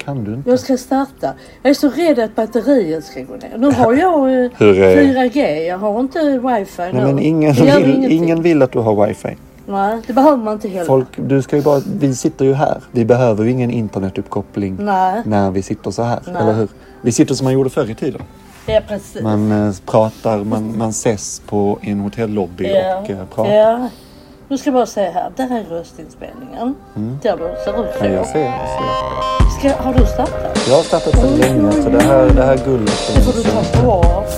kan du inte. Jag ska starta. Jag är så rädd att batteriet ska gå ner. Nu har jag 4G. Jag har inte wifi nu. Nej, men ingen vill att du har wifi. Nej, det behöver man inte heller. Vi sitter ju här. Vi behöver ju ingen internetuppkoppling när vi sitter så här. Nej. Eller hur? Vi sitter som man gjorde förr i tiden. Ja, precis. Man pratar, man ses på en hotellobby och pratar. Ja. Nu ska jag bara säga här. Det här är röstinspelningen. Där du ser ut. Ja, jag ser. Har du startat? Jag har startat för länge. Så det här guldet. Det får du ta bort.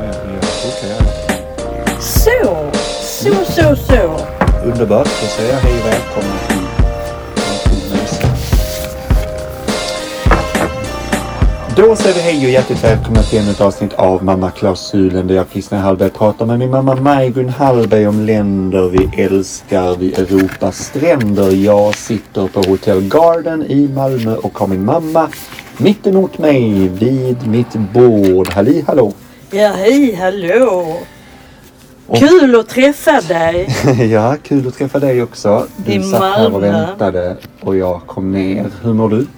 Så. Underbart. Då säger jag hej och välkommen till Myset. Då säger vi hej och hjärtligt välkomna till ännu ett avsnitt av Mamma-klausulen där jag, Kristina Hallberg, pratar med min mamma Maj-Gun Hallberg om länder vi älskar vid Europas stränder. Jag sitter på Hotel Garden i Malmö och har min mamma mitt emot mig vid mitt bord. Halli hallå! Ja, hej hallå! Kul att träffa dig. Ja, kul att träffa dig också. Du satt här och väntade och jag kom ner. Hur mår du?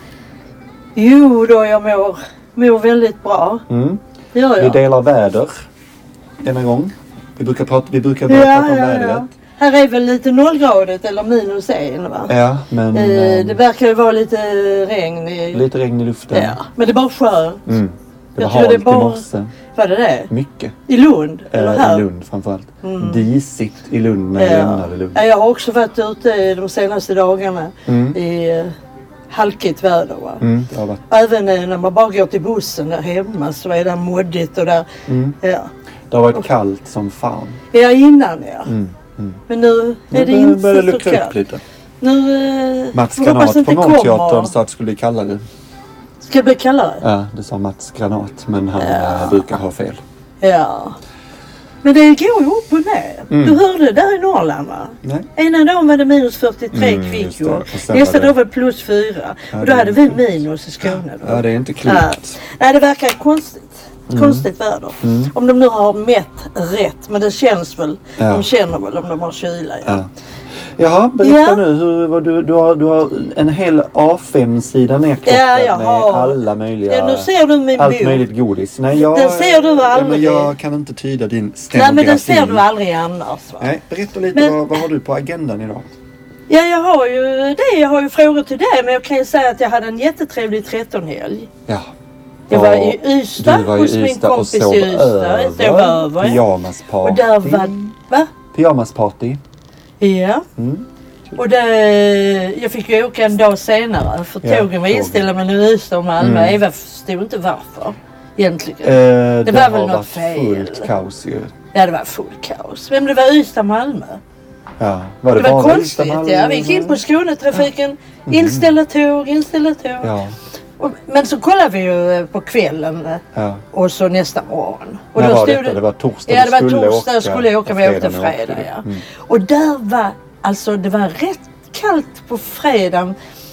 Jo då, jag mår väldigt bra. Vi delar väder denna gång. Vi brukar prata om vädret. Ja. Här är väl lite nollgradigt eller -1, va? Ja, men... det verkar ju vara lite regn. Lite regn i luften. Ja, men det är bara skönt. Det var halt i morse. Var det? Mycket. I Lund? Eller här? I Lund framförallt. Disigt i Lund när jag lämnade Lund. Ja, jag har också varit ute de senaste dagarna i halkigt väder. Va? Det har varit... Även när man bara går till bussen där hemma så är det moddigt och där. Ja. Det har varit kallt som fan. Ja, innan Men nu är det inte börjar så lukta upp lite. Nu Mats Granat på Norrteatern sa att det skulle bli kallare. Ska det bli kallare? Ja, det sa Mats Granat. Men han brukar ha fel. Ja. Men det går ju upp och ner. Du hörde där i Norrland, va? Nej. Ena dagen var det -43 kvickor. Nästa dag var det +4. Och då hade vi minus i Skåne. Då. Ja, det är inte klokt. Nej, det verkar konstigt. Konstigt väder. Om de nu har mätt rätt. Men det känns väl. De känner väl om de har kyla. Ja. Jaha, berätta nu. Du har en hel A5-sida nedkopplad med alla möjliga... Ja, nu ser du min allt möjligt godis. Nej, den ser du aldrig. Men jag kan inte tyda din stenografi. Nej, men den ser du aldrig annars, va? Nej, berätta lite. Vad har du på agendan idag? Ja, jag har ju frågor till dig. Men jag kan ju säga att jag hade en jättetrevlig 13-helg. Ja. Jag var i Ystad hos min kompis i Ystad. Jag sov över. Pyjamasparty. Och där var... Va? Pyjamasparty. Ja. Och jag fick ju åka en dag senare. För tågen var inställda mellan Ystad och Malmö. Eva förstod inte varför. Egentligen. Det var väl något fel. Fullt kaos ju. Ja, det var fullt kaos. Men det var Ystad-Malmö. Ja. Det var konstigt. Ja, vi gick in på Skånetrafiken. Inställda tåg. Ja. Men så kollade vi ju på kvällen och så nästa morgon. Och då stod det var torsdag. Ja, det var torsdag. Jag skulle åka med åkte fredag. Ja. Och där var, alltså det var rätt kallt på fredagen.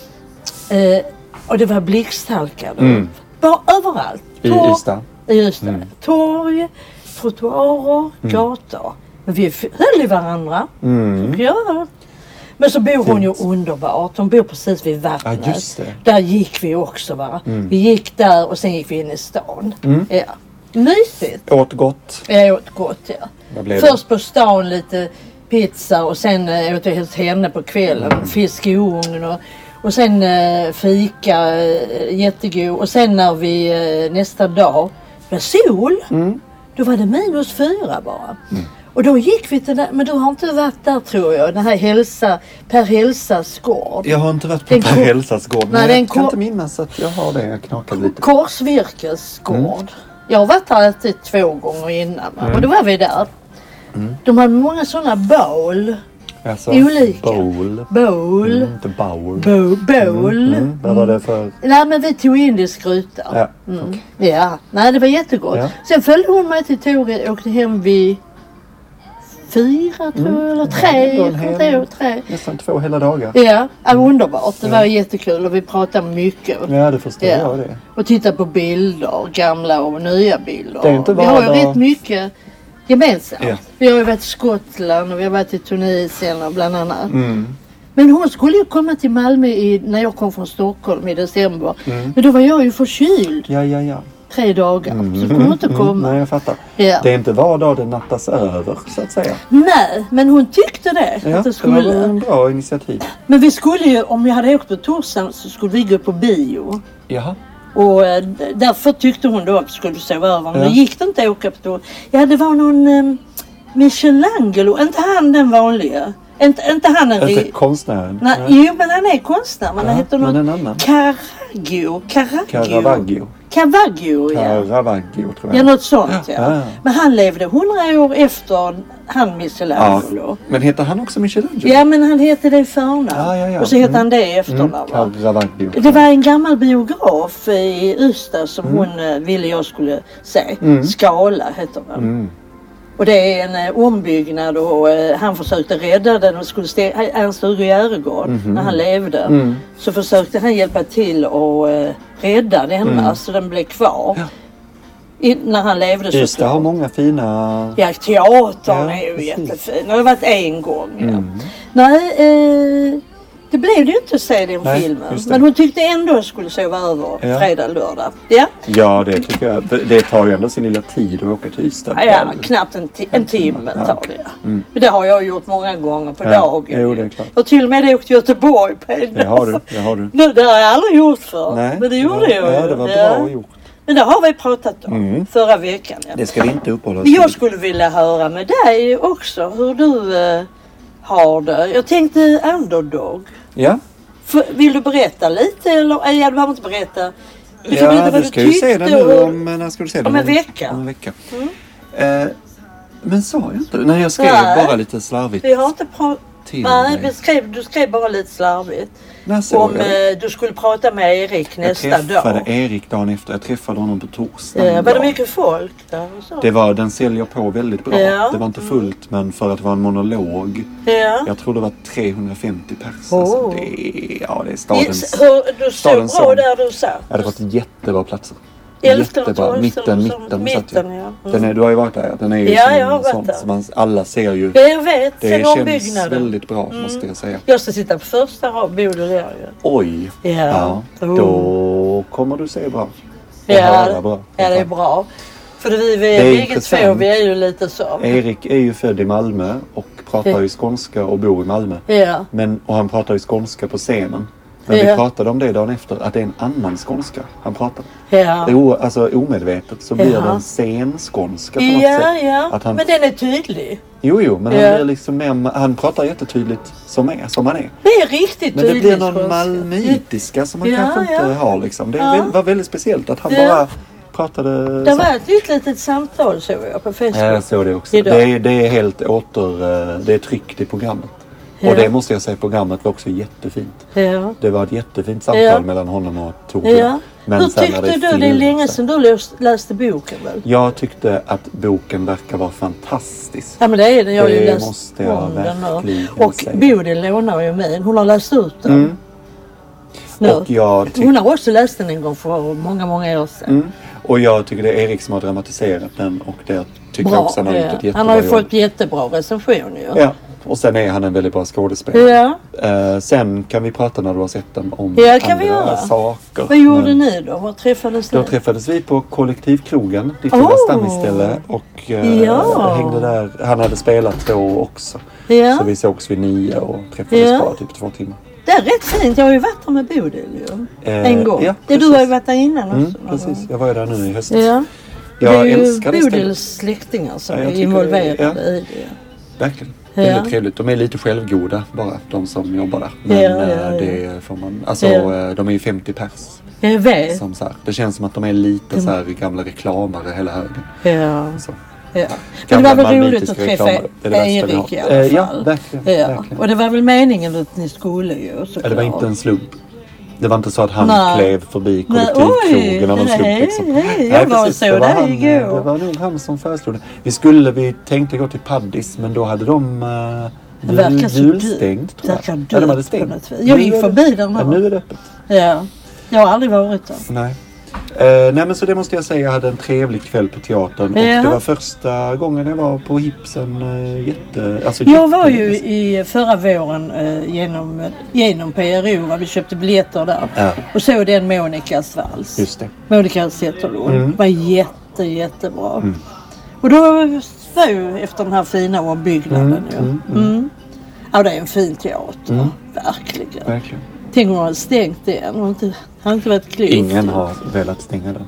Och det var blixthalka då. Bara överallt. I Ystad. Torg, trottoarer, gator. Men vi höll i varandra. Ja. Men så bor hon ju underbart. Hon bor precis vid vattnet. Ja, just det. Där gick vi också, va? Vi gick där och sen gick vi in i stan. Ja. Mysigt. Åt gott. Jag åt gott, ja. Först på stan lite pizza och sen åt jag hos henne på kvällen. Fisk i ugnen och sen fika, jättegod. Och sen när vi nästa dag blev sol, då var det -4 bara. Och då gick vi till men du har inte varit där tror jag. Den här Per Hälsas gård. Jag har inte varit på Per Hälsas gård. Men jag kan inte minnas att jag har det. Jag knakade lite. Korsvirkesgård. Jag har varit där 2 gånger innan. Och då var vi där. De har många sådana bowl. Alltså, olika. Bowl. Inte bowl. Bowl. Vad var det för? Nej, men vi tog indisk ruta. Ja. Ja. Nej, det var jättegott. Ja. Sen följde hon mig till tåget och åkte hem vid 4 tror jag, eller 3. Nästan 2 hela dagar. Ja, underbart. Det var jättekul och vi pratade mycket. Ja, det förstår jag det. Och tittade på bilder, gamla och nya bilder. Det är inte vi har ju rätt mycket gemensamt. Ja. Vi har ju varit i Skottland och vi har varit i Tunisien och bland annat. Men hon skulle ju komma till Malmö när jag kom från Stockholm i december. Men då var jag ju förkyld. Ja. 3 dagar. Så kunde hon inte komma. Nej, jag fattar. Ja. Det är inte var dag det nattas över, så att säga. Nej, men hon tyckte det. Ja, att det det skulle. var en bra initiativ. Men vi skulle ju, om jag hade åkt på torsdagen så skulle vi gå på bio. Jaha. Och därför tyckte hon då att vi skulle sova över. Men Ja. då gick det inte att åka på torsdagen. Ja, det var någon Michelangelo. Inte han den vanliga. Inte han en Inte konstnären. Nej, jo, men han är konstnär. Men han heter men en någon annan. Caravaggio, ja. Caravaggio tror jag. Ja, något sånt ja. Ja. Men han levde 100 år efter han Michelangelo. Ja. Men heter han också Michelangelo? Ja, men han heter det i förnamn. Ja. Och så heter han det i efternamn. Va? Caravaggio. Det var en gammal biograf i Ystad som hon ville jag skulle se. Skala heter den. Och det är en ombyggnad och han försökte rädda den och skulle Ernst-Hugo Järegård när han levde. Så försökte han hjälpa till och rädda denna så den blev kvar. När han levde så Ystad har många fina... Ja, teatern är ju jättefin. Det har varit en gång. Ja. Nej, det blev det ju inte att se den filmen. Men hon tyckte ändå att jag skulle sova över fredag, lördag. Ja, det tycker jag. Det tar ju ändå sin lilla tid att åka till Ystad. Ja, knappt en timme tar det. Men det har jag gjort många gånger på dagen. Jo, det är klart. Och till och med åkt till Göteborg på en dag. Det har du. Det har jag aldrig gjort för. Nej, men det gjorde jag. Ja, det var bra gjort. Men det har vi pratat om förra veckan. Ja. Det ska vi inte uppehålla oss Jag skulle vilja höra med dig också hur du har det. Jag tänkte Underdog. Ja. Vill du berätta lite eller? Ja, du behöver inte berätta. Du ska berätta vad du ska ju se den nu när ska du se den? Om en vecka. Om en vecka. Men sa jag inte? Nej, jag skrev bara lite slarvigt. Vi har inte pratat. Nej, du skrev bara lite slarvigt. Om du skulle prata med Erik nästa dag. Jag träffade Erik dagen efter. Jag träffade honom på torsdagen. Var det mycket folk där? Det var, den säljer på väldigt bra. Det var inte fullt, men för att det var en monolog. Jag tror det var 350 pers. Alltså, det är stadens... Du stod bra där du satt? Ja, det var ett jättebra platser. 11:e mitten. Du har ju varit där. Den är ju som alla ser ju. Jag vet. Det känns väldigt bra måste jag säga. Jag ska sitta på första rad. Bor du där? Oj. Ja. Då kommer du se bra. Ja, det är bra. För vi är vi är ju lite så. Erik är ju född i Malmö och pratar ju skånska och bor i Malmö. Och han pratar ju skånska på scenen. Men vi pratade om det dagen efter, att det är en annan skånska han pratar. Alltså omedvetet så blir det en scenskånska på något sätt. Att han... Men den är tydlig. Jo, men han blir liksom mer, han pratar jättetydligt som han är. Det är riktigt tydligt. Men det blir någon malmöitiska som man kanske inte har liksom. Det var väldigt speciellt att han bara pratade... Det var ett litet samtal såg jag på Facebook. Ja, jag såg det också. Det är helt det är tryckt i programmet. Och det måste jag säga, programmet var också jättefint. Det var ett jättefint samtal mellan honom och Torbjörn. Men hur tyckte du? Det är länge sedan du läste boken väl? Jag tyckte att boken verkar vara fantastisk. Ja, men det är den. Jag har ju läst måste jag verkligen och säga. Bodil lånar ju med. Hon har läst ut den. Och hon har också läst den en gång för många år sedan. Och jag tycker det är Erik som har dramatiserat den. Och det tycker jag också han har gjort ett jättebra jobb. Han har ju fått jättebra recension ju. Ja. Och sen är han en väldigt bra skådespelare. Sen kan vi prata när du har sett den om andra saker. Vad gjorde ni då? Var träffades ni? Då träffades vi på Kollektivkrogen, ditt lilla stammisställe. Och hängde där. Han hade spelat då också. Så vi sågs vid 9 och träffades bara typ 2 timmar. Det är rätt fint. Jag har ju varit där med Bodil ju. En gång. Ja, du har ju varit där innan också. Precis, jag var ju där nu i höstas. Det är ju Bodils släktingar som är involverade i det. Verkligen. Väldigt trevligt. De är lite självgoda bara, de som jobbar där. Men det får man... Alltså, de är ju 50 pers. Jag vet. Som så här, det känns som att de är lite så här gamla reklamare hela högen. Så. Men det var väl roligt att träffa Erik i alla fall. Ja, verkligen. Och det var väl meningen att ni skulle ju såklart. Det var inte en slump. Det var inte så att han klev förbi kollektivkrogen av en slump liksom. Jag var så där igår. Det var nog han som föreslog det. Vi tänkte gå till Paddis, men då hade de julstängt. De hade stängt. Jag gick förbi där. Nu är det öppet. Ja, jag har aldrig varit där. Nej. Nej men så det måste jag säga, jag hade en trevlig kväll på teatern. Och det var första gången jag var på Hipsen. Jag var ju i förra våren genom PRO. Vi köpte biljetter där. Ja. Och såg den Monikas vals. Just det. Monica Zetterlund. Det var jättebra. Och då var ju efter den här fina ombyggnaden. Ja, det är en fin teater. Verkligen. Tänk om hon hade stängt den. Har inte varit klokt. Ingen har velat stänga den.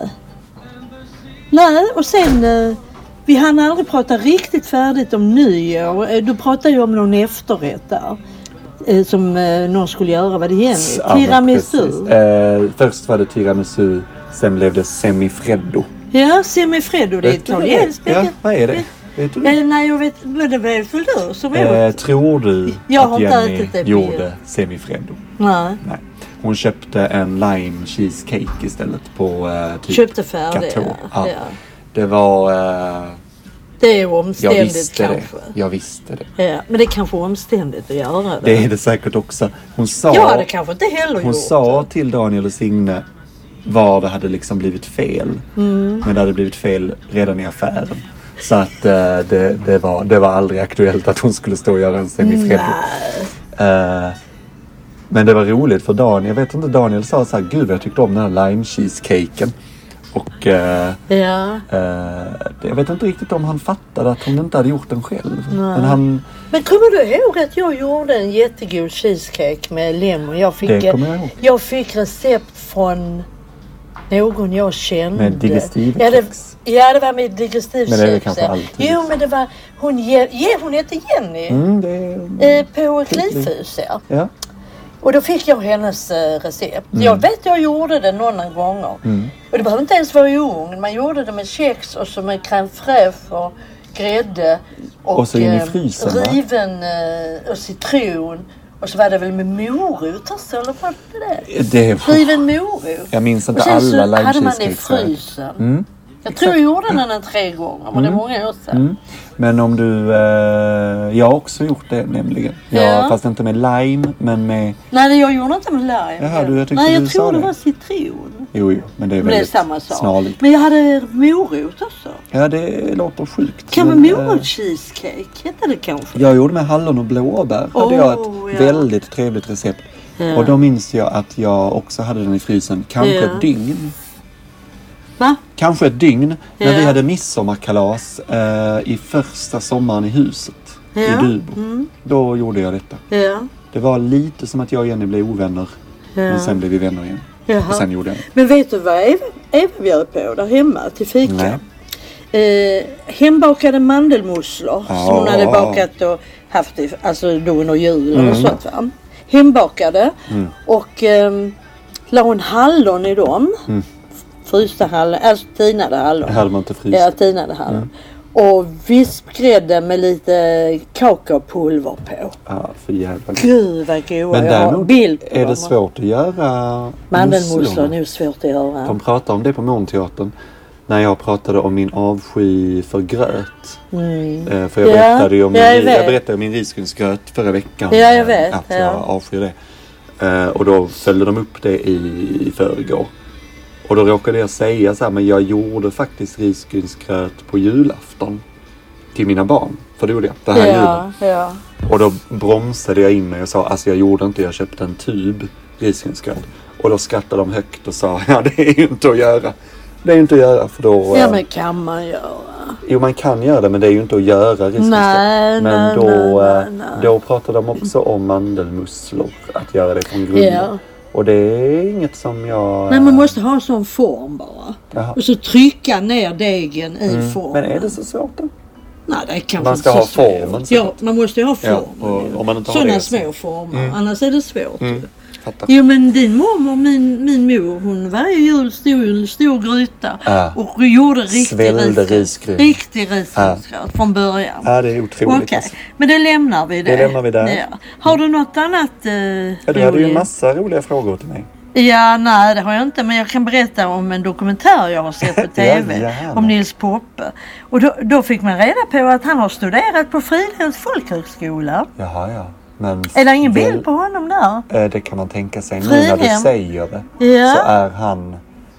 Nej, och sen vi hann aldrig prata riktigt färdigt om nyår. Du pratade ju om någon efterrätt där. Som någon skulle göra. Vad det igen? Tiramisu. Först var det tiramisu. Sen blev det semifreddo. Ja, semifreddo. Det är italienskt. Ja, vad är det? Vet du? Nej, jag vet. Men det var för du som tror du att Jenny gjorde semifreddo? Nej. Hon köpte en lime cheesecake istället på köpte färdig. Ja. Det var... det är omständigt kanske. Jag visste det. Ja, men det är kanske omständigt att göra det. Det är det säkert också. Jag hade kanske inte heller hon sa till Daniel och Signe var det hade liksom blivit fel. Men det hade blivit fel redan i affären. Så att det var aldrig aktuellt att hon skulle stå och göra en semifreddo. Men det var roligt för Daniel. Jag vet inte, Daniel sa så här: gud jag tyckte om den här lime cheesecaken. Och jag vet inte riktigt om han fattade att hon inte hade gjort den själv. Men kommer du ihåg att jag gjorde en jättegod cheesecake med lemon? Jag fick recept från någon jag kände. Med digestivkex. Ja, det var med digestivkex. Men det är det kanske alltid. Jo, men det var hon hette Jenny. På Klifhus. Ja. Och då fick jag hennes recept. Jag vet jag gjorde det några gånger. Och det behöver inte ens vara i ugn. Man gjorde det med kex och så med crème fraîche och grädde. Och så in i frysen, riven och citron. Och så var det väl med morot också, eller vad det? Riven morot. Jag minns inte alla lime cheesecakes. Och sen så hade man det i frysen. Jag tror jag gjorde den 3 gånger, men det är många år sedan. Men om du... jag har också gjort det nämligen. Fast inte med lime, men med... Nej, jag gjorde inte med lime. Jaha, jag tror det var citron. Jo, men det är väldigt samma sak. Snarligt. Men jag hade morot också. Ja, det låter sjukt. Kan man morot cheesecake? Heter det kanske? Jag gjorde med hallon och blåbär. Hade jag ett väldigt trevligt recept. Och då minns jag att jag också hade den i frysen. Kanske ett dygn. Va? Kanske ett dygn när vi hade midsommarkalas i första sommaren i huset i Dubo. Då gjorde jag detta. Det var lite som att jag och Jenny blev ovänner. Men sen blev vi vänner igen. Och sen gjorde jag det. Men vet du vad Eva bjöd på där hemma till fika? Hembakade mandelmusslor som hon hade bakat och haft alltså då under julen och sånt, va? Hembakade och la hon hallon i dem. Frysta hallon, alltså tinade hallon. Hade man inte fryst? Ja, tinade hallon. Och vispgrädde med lite kakaopulver på. Ja, för jävla gud vad goda. Men däremot är det svårt att göra mandelmusslor är nog svårt att göra. De pratar om det på Månteatern. När jag pratade om min avsky för gröt. För jag berättade ju om min risgrynsgröt förra veckan. Ja, jag vet. Att jag avskyr det. Och då följde de upp det i förrgår. Och då råkade jag säga så här, men jag gjorde faktiskt risgrynsgröt på julafton till mina barn. För det gjorde jag, det här julen. Ja. Och då bromsade jag in mig och sa, alltså jag gjorde inte, jag köpte en tub risgrynsgröt. Och då skrattade de högt och sa, ja det är ju inte att göra. Det är ju inte att göra för då... Ja, men kan man göra? Jo, man kan göra det, men det är ju inte att göra risgrynsgröt. Men då pratade de också om mandelmusslor, att göra det från grunden. Ja. Och det är inget som jag... Nej, man måste ha en sån form bara. Jaha. Och så trycka ner degen i formen. Men är det så svårt då? Nej, det kan man ska ha formen. Ja, man måste ju ha formen. Ja, och om man inte har sådana det, små former. Annars är det svårt. Fattar. Jo, men din mormor, min mor, hon varje jul stor gryta. Och gjorde riktig risgrynsgröt från början. Ja, det är otroligt. Okej, men det lämnar vi det. Det lämnar vi där. Ja. Har du något annat du hade ju en massa roliga frågor till mig. Ja, nej det har jag inte, men jag kan berätta om en dokumentär jag har sett på tv om Nils Poppe. Och då fick man reda på att han har studerat på Fridhems folkhögskola. Jaha, ja. Men är det ingen bild på honom där? Det kan man tänka sig. Nu när du säger det så är han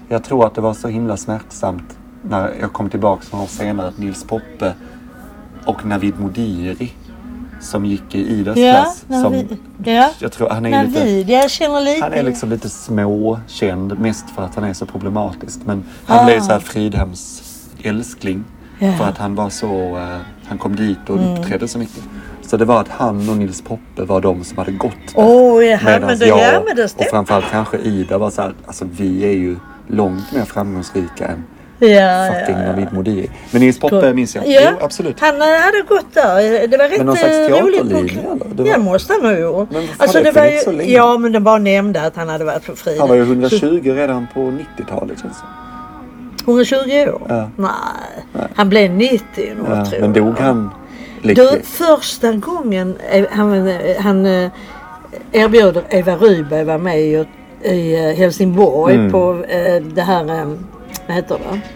Jag tror att det var så himla smärtsamt när jag kom tillbaka några år senare att Nils Poppe och Navid Modiri som gick i Idas klass. Jag tror han är Navid, jag känner lite. Han är liksom lite småkänd, mest för att han är så problematisk. Men han blev så här Fridhems älskling. För att han var så, han kom dit och uppträdde så mycket. Så det var att han och Nils Poppe var de som hade gått där. Medan jag och framförallt kanske Ida var så här, alltså vi är ju långt mer framgångsrika än fucking Navid Modiri. Men Nils Poppe minns jag. Jo, absolut. Han hade gått där. Det var rätt roligt. Det måste han nog gjort. Alltså det var ju så länge. Ja, men det bara nämnde att han hade varit på Frida. Han var ju 120 redan på 90-talet känns det. 120 år? Ja. Nej. Han blev 90 nog, tror jag. Men dog han lyckligt? Första gången han erbjöd Eva Rydberg var med i Helsingborg på det här, vad heter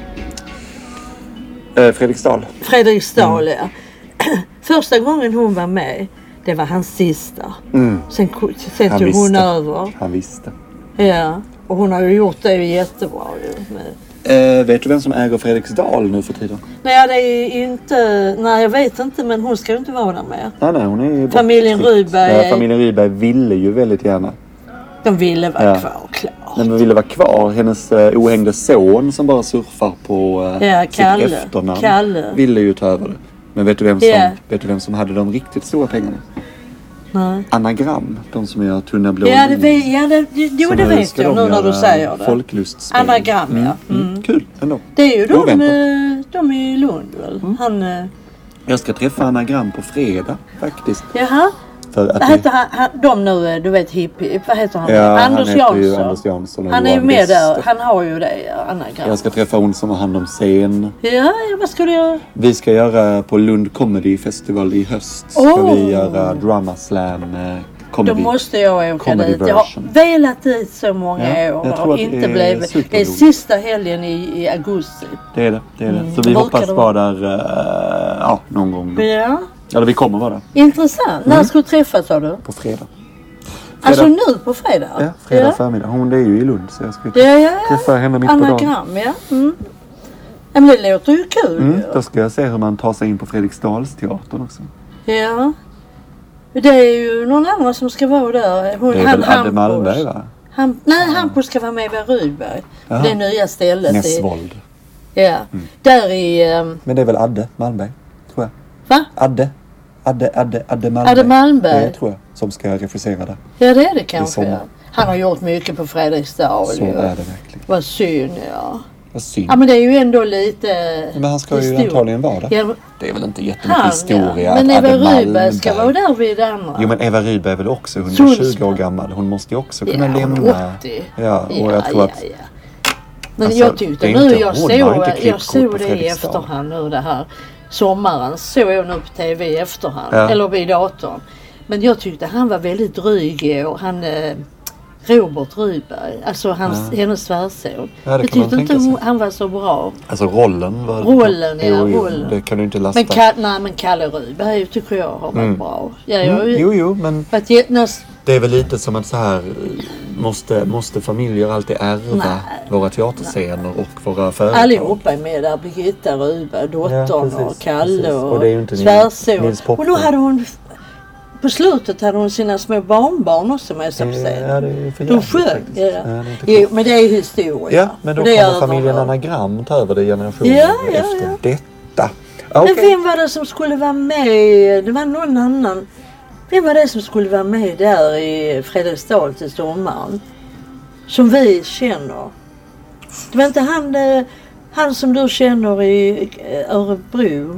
det? Fredriksdal. Ja. Första gången hon var med, det var hans sista. Sen tog hon över. Han visste. Ja, och hon har ju gjort det jättebra ju. Vet du vem som äger Fredriksdal nu för tiden? Nej, det är inte... Nej, jag vet inte, men hon ska ju inte vara där med. Nej, hon är ju familjen Rydberg. Ja, familjen Rydberg ville ju väldigt gärna. De ville vara kvar, klart. Men de ville vara kvar. Hennes ohängde son som bara surfar på sitt efternamn. Kalle. Ville ju ta över det. Men vet du vem som hade de riktigt stora pengarna? Nej. Anagram, de som gör tunna blå. Det vet jag nu när du säger det. Folklustspel. Anagram, Kul ändå. Det är ju de i Lund väl? Jag ska träffa Anagram på fredag faktiskt. Jaha. Vad heter han, de nu, du vet hippie, vad heter han? Ja, Anders Jansson. Han är ju med där, han har ju det, Anagram. Jag ska träffa hon som har hand om scen. Ja, vad ska du göra? Vi ska göra på Lund Comedy Festival i höst. Ska vi göra Drama Slam Comedy. Då måste jag åka dit. Jag har velat dit så många år. Jag tror inte blivit. Det är sista helgen i augusti. Det är det. Så vi hoppas vara där någon gång. Ja. Eller vi kommer vara där. Intressant. När ska du träffas, sa du? På fredag. Alltså nu på fredag? Ja, fredag förmiddag. Hon är ju i Lund så jag ska träffa henne mitt på dagen. Anagram, ja. Men det låter ju kul. Då ska jag se hur man tar sig in på Fredriksdalsteatern också. Ja. Det är ju någon annan som ska vara där. Det är väl Adde Malmberg, va? Hampus ska vara med vid Rydberg. Det nya stället. Näsvold. Ja. Där i... Men det är väl Adde Malmberg, tror jag. Va? Adde Malmberg. Adde Malmberg. Det tror jag, som ska regissera det. Ja, det är det kanske. Han har gjort mycket på Fredriksdal. Så är det verkligen. Vad synd, Vad synd. Ja, men det är ju ändå lite... Men han ska ju antagligen vara där. Ja, det är väl inte jättemycket historia. Men Eva Rydberg ska vara där vid andra. Jo, men Eva Rydberg är väl också 120 år gammal. Hon måste ju också kunna lämna... 80. Ja, och jag tror att... Men alltså, jag tyckte nu, jag såg det i efterhand nu det här. Sommaren såg jag nu på tv i efterhand. Eller vid datorn. Men jag tyckte han var väldigt dryg och han... Robert Rydberg, alltså hennes svärson. Jag tyckte inte han var så bra. Alltså rollen var... Rollen. Det kan du inte lasta. Men Kalle Rydberg tycker jag har varit bra. Jo, men det är väl lite som att så här måste familjer alltid ärva våra teaterscener och våra företag. Allihopa är med där. Birgitta Rydberg, dottern och Kalle och det är ju inte svärson. Och då hade hon... På slutet hade hon sina små barnbarn också med sig på scenen. Ja, det är för de sjöng. Men det är historia. Ja, men då kommer familjen Anagram ta över det generationen efter detta. Men vem var det som skulle vara med? Det var någon annan. Vem var det som skulle vara med där i Fredriksdal till sommaren? Som vi känner. Det var inte han som du känner i Örebro.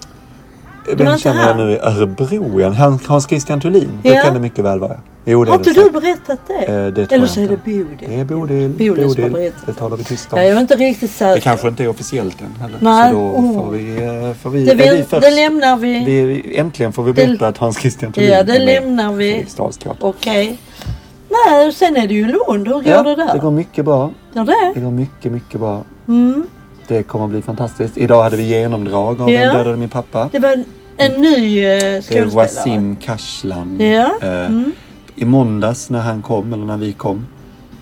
Den känner jag nu i Örebro igen. Hans Christian Thulin. Det kan det mycket väl vara. Jo, det har inte du berättat det? Det eller så är det Bodil. Det är Bodil. Det talar vi tyst om. Jag är inte riktigt säker. Det kanske inte är officiellt än heller. Nej. Så då får vi det lämnar vi. Äntligen får vi berätta att Hans Christian Thulin är med. Ja, det lämnar vi. Okej. Nej, sen är det ju Lund. Hur går det där? Det går mycket bra. Det går mycket bra. Det kommer att bli fantastiskt. Idag hade vi genomdrag av Den dödade min pappa. Det var en ny skådespelare. Det är Wasim Kashlan. I måndags när han kom, eller när vi kom,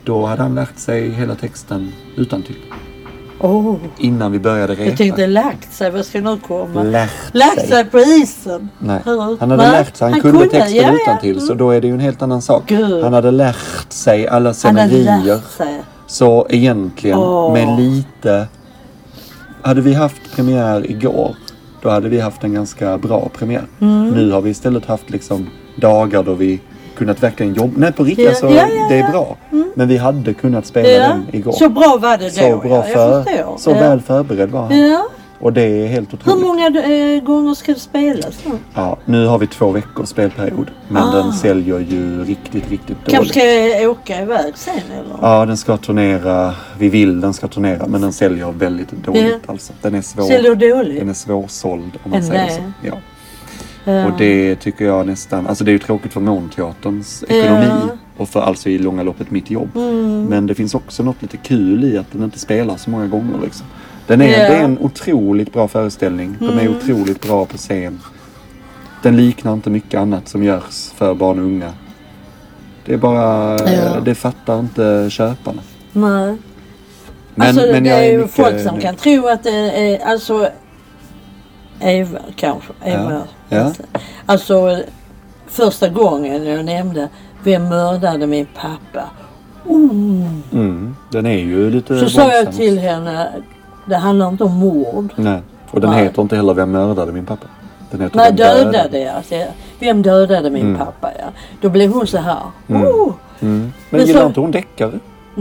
Då hade han lärt sig hela texten utantill. Innan vi började resa. Jag tänkte lagt sig, vad ska nu komma? Lagt sig på isen. Nej, han hade lärt sig, han kunde texten utantill. Så då är det ju en helt annan sak. Gud. Han hade lärt sig alla scenerier. Så egentligen med lite... Hade vi haft premiär igår, då hade vi haft en ganska bra premiär. Nu har vi istället haft liksom dagar då vi kunnat verkligen jobba. Nej, på riktigt så det är bra. Men vi hade kunnat spela den igår. Så bra var det då. Så bra så väl förberedd var han. Ja. Och det är helt otroligt. Hur många gånger ska det spelas då? Ja, nu har vi 2 veckors spelperiod. Men den säljer ju riktigt dåligt. Kanske ska jag åka iväg sen eller? Ja, den ska turnera. Den ska turnera. Men den säljer väldigt dåligt alltså. Den är säljer dåligt? Den är svårsåld om man säger så. Ja. Och det tycker jag nästan, alltså det är ju tråkigt för Månteaterns ekonomi och för alltså i långa loppet mitt jobb. Men det finns också något lite kul i att den inte spelar så många gånger liksom. Det är en otroligt bra föreställning. De är otroligt bra på scen. Den liknar inte mycket annat som görs för barn och unga. Det är bara, det fattar inte köparna. Nej. Men det är ju folk som kan tro att det är, alltså Eva kanske. Alltså första gången jag nämnde vem mördade min pappa. Den är ju lite så sa jag till henne, det handlar inte om mord. Nej, och den heter inte heller vem mördade min pappa. Den heter nej, dödade. Vem dödade min pappa, Då blev hon så här. Men gillar inte hon deckare?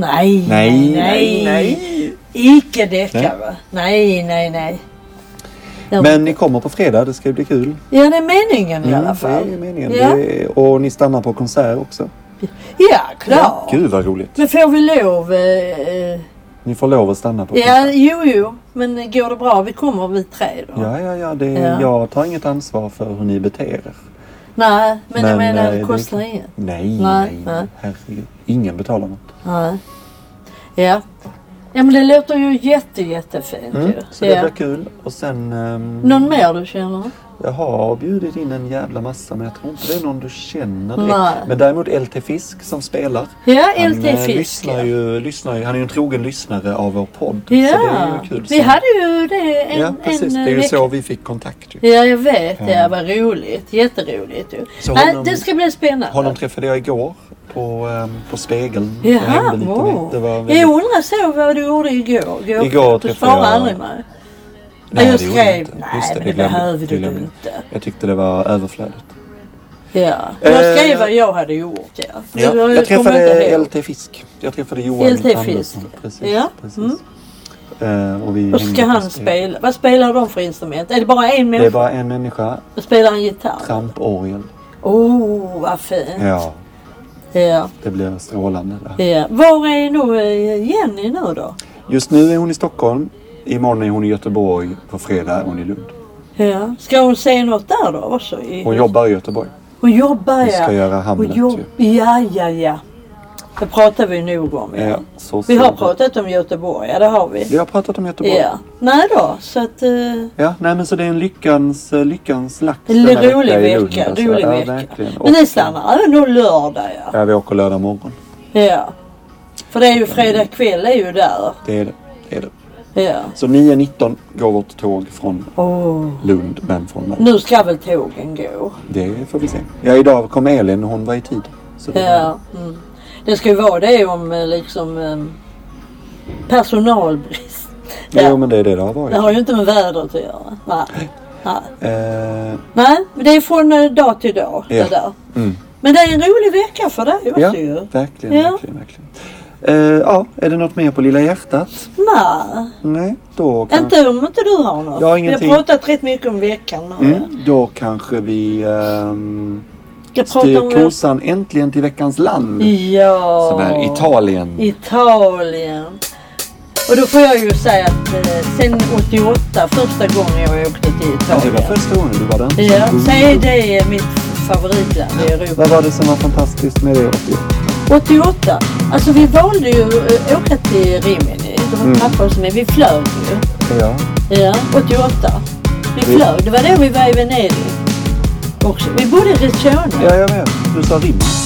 Nej. Icke deckare. Nej. Men ni kommer på fredag, det ska bli kul. Ja, det är meningen i alla fall. Det är meningen. Och ni stannar på konsert också. Ja, klart. Ja, gud vad roligt. Men får vi lov... Ni får lov att stanna på konsert. Ja, jo. Men går det bra? Vi kommer vid 3 då. Ja. Jag tar inget ansvar för hur ni beter er. Nej, men jag menar det kostar inget. Nej. Herregud. Ingen betalar något. Nej. Ja, men det låter ju jättefint. Så det blir kul. Och sen... någon mer du känner? Jag har bjudit in en jävla massa, men jag tror inte det är någon du känner direkt. Men däremot LT Fisk som spelar. Ja, LT Fisk. Lyssnar ju, han är ju en trogen lyssnare av vår podd. Ja, så det är ju kul. Vi hade ju det Ja, precis. Det är ju så vi fick kontakt. Ju. Ja, jag vet. Det var roligt. Jätteroligt ju. Det ska bli spännande. Honom träffade jag igår på Spegeln. Jaha, jag undrar så vad du gjorde igår. Igår du svarade aldrig mig. Nej, jag skrev, inte. Det behövde du inte. Jag tyckte det var överflödigt. Ja, jag skrev vad jag hade gjort. Jag träffade LT Fisk. Jag träffade Johan Andersson. Precis. Och ska han spela? Vad spelar de för instrument? Är det bara en människa? Det är bara en människa. Och spelar han gitarr? Tramporgel. Vad fint. Ja. Det blir strålande där. Ja. Var är nu Jenny nu då? Just nu är hon i Stockholm. Imorgon är hon i Göteborg. På fredag är hon i Lund. Ja. Ska hon se något där då också? Hon jobbar i Göteborg. Hon jobbar, Hon ska göra Hamlet. Ja. Det pratar vi nog om. Ja, vi har pratat om Göteborg, det har vi. Vi har pratat om Göteborg. Ja. Nej då, så att... men så det är en lyckans lax. En rolig vecka. Men ni stannar även då lördag, Ja, vi åker lördag morgon. Ja. För det är ju fredag kväll är ju där. Det är det. Ja. Så 9:19 går vårt tåg från Lund, men från Malmö. Nu ska väl tågen gå? Det får vi se. Ja, idag kom Elin och hon var i tid. Så det ska ju vara det om liksom personalbrist. Jo, men det är det har varit. Det har ju inte med vädret att göra. Nej, men det är från dag till dag. Det där. Men det är en rolig vecka för dig också ju. Verkligen. Är det något mer på lilla hjärtat? Nej, då kan... Inte om inte du har något. Vi har pratat rätt mycket om veckan nu. Då kanske vi styr kosan äntligen till veckans land. Ja. Som är Italien. Och då får jag ju säga att sen 88, första gången jag åkte till Italien. Det var första gången du var där? Ja, så är det mitt favoritland i Europa. Vad var det som var fantastiskt med det 88? Alltså vi valde ju att åka till Rimini. Det var pappa som vi flög ju. Ja, 88. Vi flög. Det var då vi var i Venedig också. Vi bodde i Riccione. Ja, jag vet. Du sa Rimini.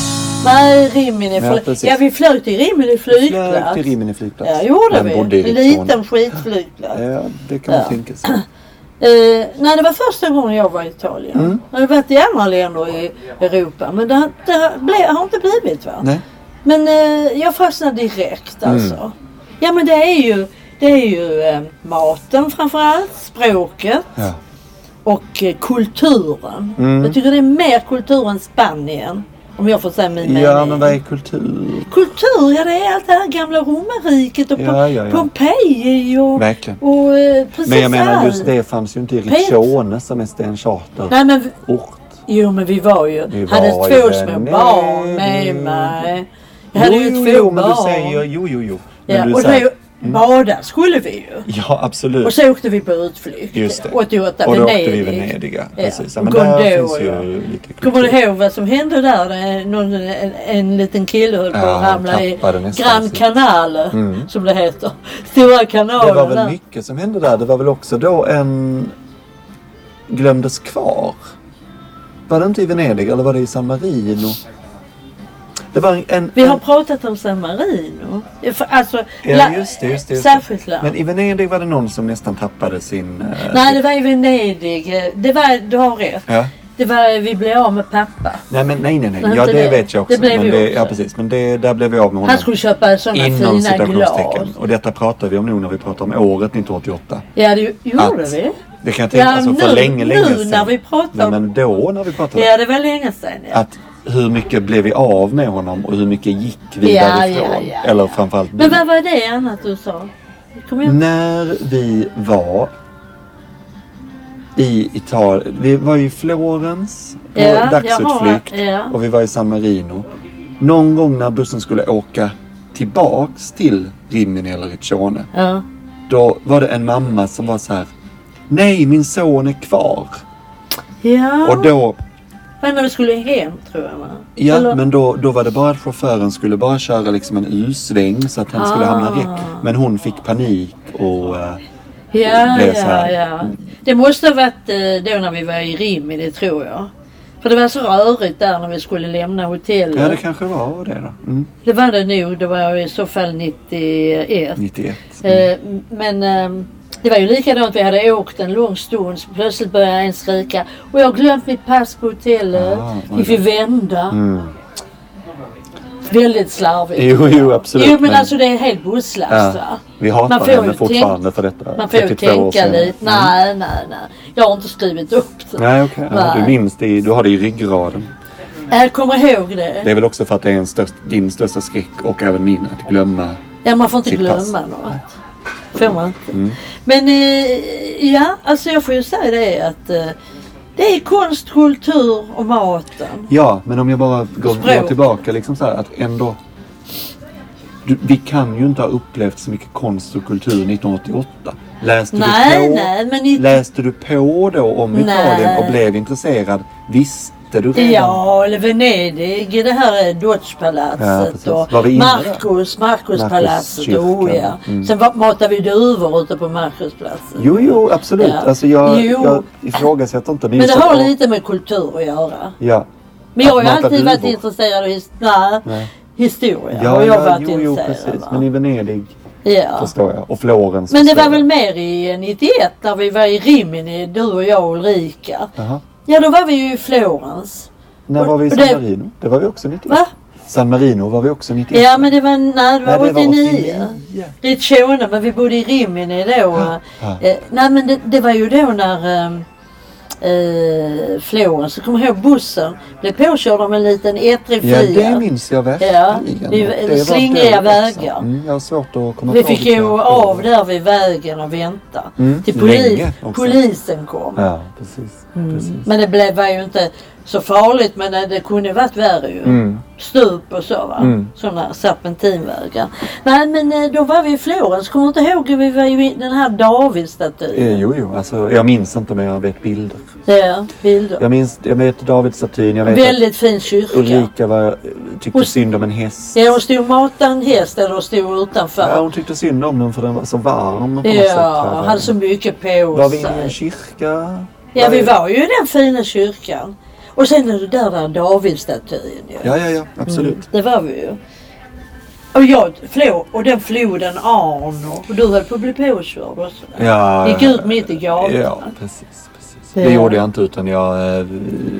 Nej, Rimini. Ja, Vi flög till Rimini flygplats. Flög till Rimini flygplats. Ja, gjorde Den vi. bodde i En Rikssån. liten skitflygplats. Ja, det kan man tänka sig. Nej, det var första gången jag var i Italien. Jag har varit i andra länder i Europa. Men det har inte blivit, va? Nej. Men jag fastnade direkt alltså. Ja, men det är ju maten framförallt, språket. Ja. Och kulturen. Jag tycker det är mer kultur än Spanien. Om jag får säga min mening. Ja, men vad är kultur? Kultur, ja det är allt det här gamla romarriket och Pompeji och... Verkligen. Och precis. Men jag menar just det fanns ju inte i Riccione som är en charterort. Nej, men jo, men vi var ju... hade två små barn med mig. Jag hade ju två barn. Men du säger jo. Ja, men och då bada skulle vi ju. Ja, absolut. Och så åkte vi på utflykt. Just det. 88, och då Venedig. åkte vi Venedig, ja. Precis. Ja, men Gondor, där finns ju lite kultur. Kommer du ihåg vad som hände där? En liten kille höll på att ramla i Gran Canale, som det heter. Stora kanalen. Det var väl mycket som hände där. Det var väl också då en glömdes kvar. Var det inte i Venedig eller var det i San Marino? Det var vi har pratat om San Marino. Alltså, ja, just det. Särskilt land. Men i Venedig var det någon som nästan tappade sin... Nej, det var i Venedig. Du har rätt. Ja. Det var, vi blev av med pappa. Nej. Ja, det vet jag också. Det blev vi också. Ja, precis. Men där blev vi av med honom. Han skulle köpa sådana fina glas. Och detta pratar vi om nu när vi pratar om året 1988. Ja, det gjorde vi. Det kan jag tänka, alltså för länge sedan. När vi pratade om... Men då när vi pratade. Ja, det var länge sedan. Ja. Att hur mycket blev vi av med honom och hur mycket gick vi därifrån? Ja. Eller framförallt... Men vad var det annat du sa? När vi var i Italien, vi var i Florens på dagsutflykt och vi var i San Marino. Någon gång när bussen skulle åka tillbaks till Rimini eller Riccione, då var det en mamma som var så här: nej, min son är kvar. Ja. Och då... Men när vi skulle hem, tror jag, va? Ja, eller? Men då var det bara att chauffören skulle bara köra liksom en U-sväng så att han skulle hamna rätt. Men hon fick panik och blev så här. Ja. Det måste ha varit då när vi var i Rimini, tror jag. För det var så rörigt där när vi skulle lämna hotellet. Ja, det kanske var det då. Det var det nog. Det var i så fall 91. Men det var ju likadant. Vi hade åkt en lång stund. Så plötsligt började en skrika: och jag har glömt mitt pass på hotellet. Vi fick vända. Väldigt slarvigt. Jo, absolut. Jo, men alltså det är helt busslast. Vi hatar henne fortfarande för detta. Man får ju tänka lite. Nej. Jag har inte skrivit upp det. Nej, okej. Du minns det, du har det i ryggraden. Jag kommer ihåg det. Det är väl också för att det är din största skräck och även min att glömma. Ja, man får inte glömma något. Får man inte. Men alltså jag får ju säga det att det är konst, kultur och maten. Ja, men om jag bara går tillbaka liksom så här, att ändå vi kan ju inte ha upplevt så mycket konst och kultur 1988. Läste du på då om Italien och blev intresserad? Visste du redan? Ja, eller Venedig, det här Dogepalatset och Marcuspalatset. Sen matade vi duvor ute på Marcusplatsen. Jo, absolut. Ja. Alltså jag ifrågasätter inte. Men det har lite med kultur att göra. Ja. Men jag har ju alltid varit intresserad av historia. Ja, och jag har varit intresserad. Precis. Men i Venedig förstår jag. Och Florens. Men det var väl mer i 91 när vi var i Rimini, du och jag och Ulrika. Ja, då var vi ju i Florens. När var vi i San Marino? Det var vi också 91. Va? San Marino var vi också 91. Ja, men det var 89. Riccione, men vi bodde i Rimini då. Nej, men det var ju då när Florens, så kommer jag ihåg bussen blev påkörd av en liten ettrig Fiat. Ja, det minns jag verkligen. Ja, det slingriga vägar. Jag har svårt att komma Vi fick gå av där vid vägen och vänta till polisen kom. Ja, precis. Men det var ju inte så farligt, men det kunde varit värre ju. Stup och så, va? Sådana serpentinvägar. Nej, men då var vi i Florens. Kommer inte ihåg hur vi var i den här Davidstatyn? Jo, alltså jag minns inte, men jag vet bilder. Ja, bilder. Jag vet Davidstatyn. Väldigt fin kyrka. Ulrika tyckte synd om en häst. Ja, hon stod och matade en häst eller stod utanför. Ja, hon tyckte synd om den för den var så varm på något sätt. Hade så mycket på sig. Var vi inne i en kyrka? Ja, vi var ju i den fina kyrkan. Och sen är det där Davidstatyn ju. Ja, absolut. Det var vi ju. Och den floden Arno. Och du höll på att bli påkörd också. Ja. Gick ut mitt i gatan. Ja, precis. Det gjorde jag inte, utan jag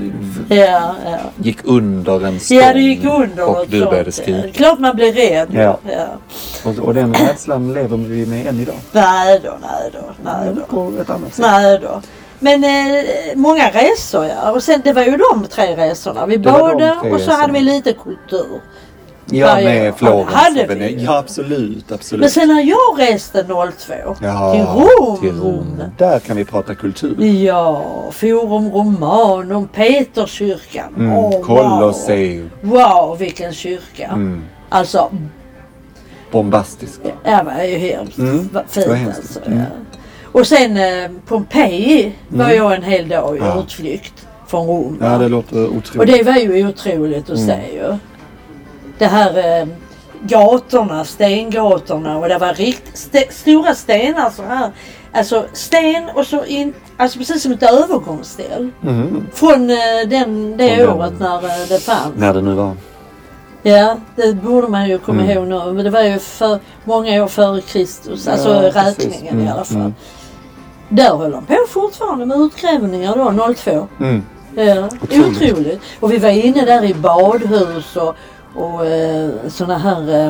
gick under en stång. Ja, du gick under och du började skrika. Klart man blir rädd. Ja. Och den rädslan lever vi med än idag. Nej då. På ett annat sätt. Nej då. Men många resor, ja. Och sen, det var ju de 3 resorna. Vi badade och så hade vi lite kultur. Ja, med Florens. Hade vi. Ja, absolut. Men sen när jag reste 02 till Rom. Där kan vi prata kultur. Ja, Forum Romanum, Peterskyrkan. Colosseum. Wow, vilken kyrka. Alltså, bombastisk. Ja, det var ju helt fint alltså. Ja. Och sen Pompeji var jag en hel dag i utflykt från Rom. Ja, det låter otroligt. Och det var ju otroligt att se ju. Det här gatorna, stengatorna, och det var stora stenar så här. Alltså sten och så alltså precis som ett övergångsställ. Från det året när det fanns. När det nu var. Ja, det borde man ju komma ihåg nu. Men det var ju för många år före Kristus. Alltså räkningen i alla fall. Där höll de på fortfarande med utgrävningar då, 02. Ja, otroligt. Och vi var inne där i badhus och såna här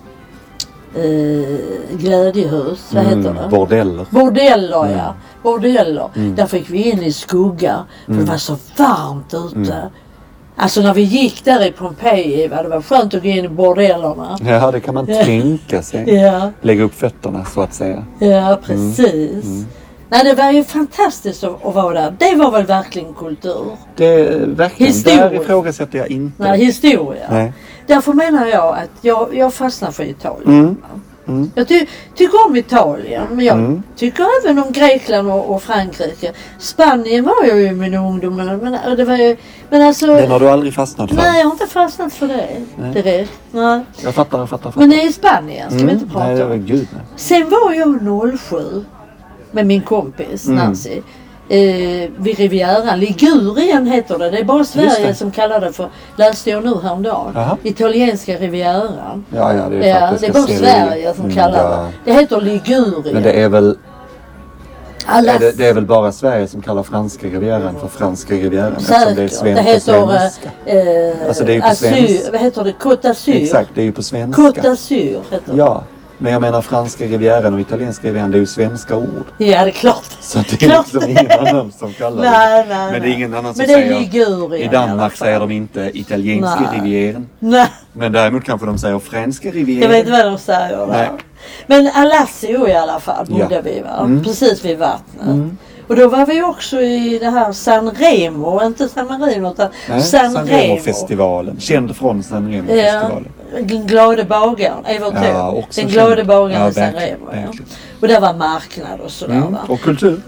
glädjehus, vad heter det? Bordeller, ja. Bordeller. Där fick vi in i skugga. För det var så varmt ute. Alltså när vi gick där i Pompeji, det var skönt att gå in i bordellerna. Ja, det kan man tänka sig. Lägga upp fötterna så att säga. Ja, precis. Nej, det var ju fantastiskt att vara där. Det var väl verkligen kultur. Det är verkligen. Historia. Där ifrågasätter jag inte. Nej, historia. Nej. Därför menar jag att jag fastnar för Italien. Jag tycker om Italien, men jag tycker även om Grekland och Frankrike. Spanien var jag ju i min ungdom, men det var ju, men alltså, den har du aldrig fastnat för? Nej, jag har inte fastnat för det direkt. Nej. Jag fattar. Men det är i Spanien, ska vi inte prata om. Nej, det var gud, nej. Sen var jag 07 med min kompis Nancy. Vid Rivieran. Ligurien heter det. Det är bara Sverige som kallar det för, läste jag nu häromdagen. Italienska Rivieran. Ja, det är det är bara Sverige som kallar det. Det heter Ligurien. Men det är väl det är väl bara Sverige som kallar franska rivieran för franska rivieran. Säkert. Det är svenska. Alltså det är ju på svenska. Vad heter det? Côte d'Azur. Exakt, det är ju på svenska. Côte d'Azur heter det. Ja. Men jag menar franska rivieran och italienska rivieran, det är ju svenska ord. Ja, det är klart. Så det är liksom ingen annan som kallar det. Nej. Men det är ingen annan som säger. Ligurien, i Danmark säger de inte italienska rivieran. Nej. Men däremot kanske de säger franska rivieran. Jag vet inte vad de säger. Nej. Men Alassio i alla fall bodde vi, va? Precis vid vattnet. Och då var vi också i det här San Remo, inte San Marino utan San Remo-festivalen. Känd från San Remo-festivalen. Den glade bagaren, Evert den glade bagaren i San Remo. Och där var marknad och sådär. Va? Och kultur.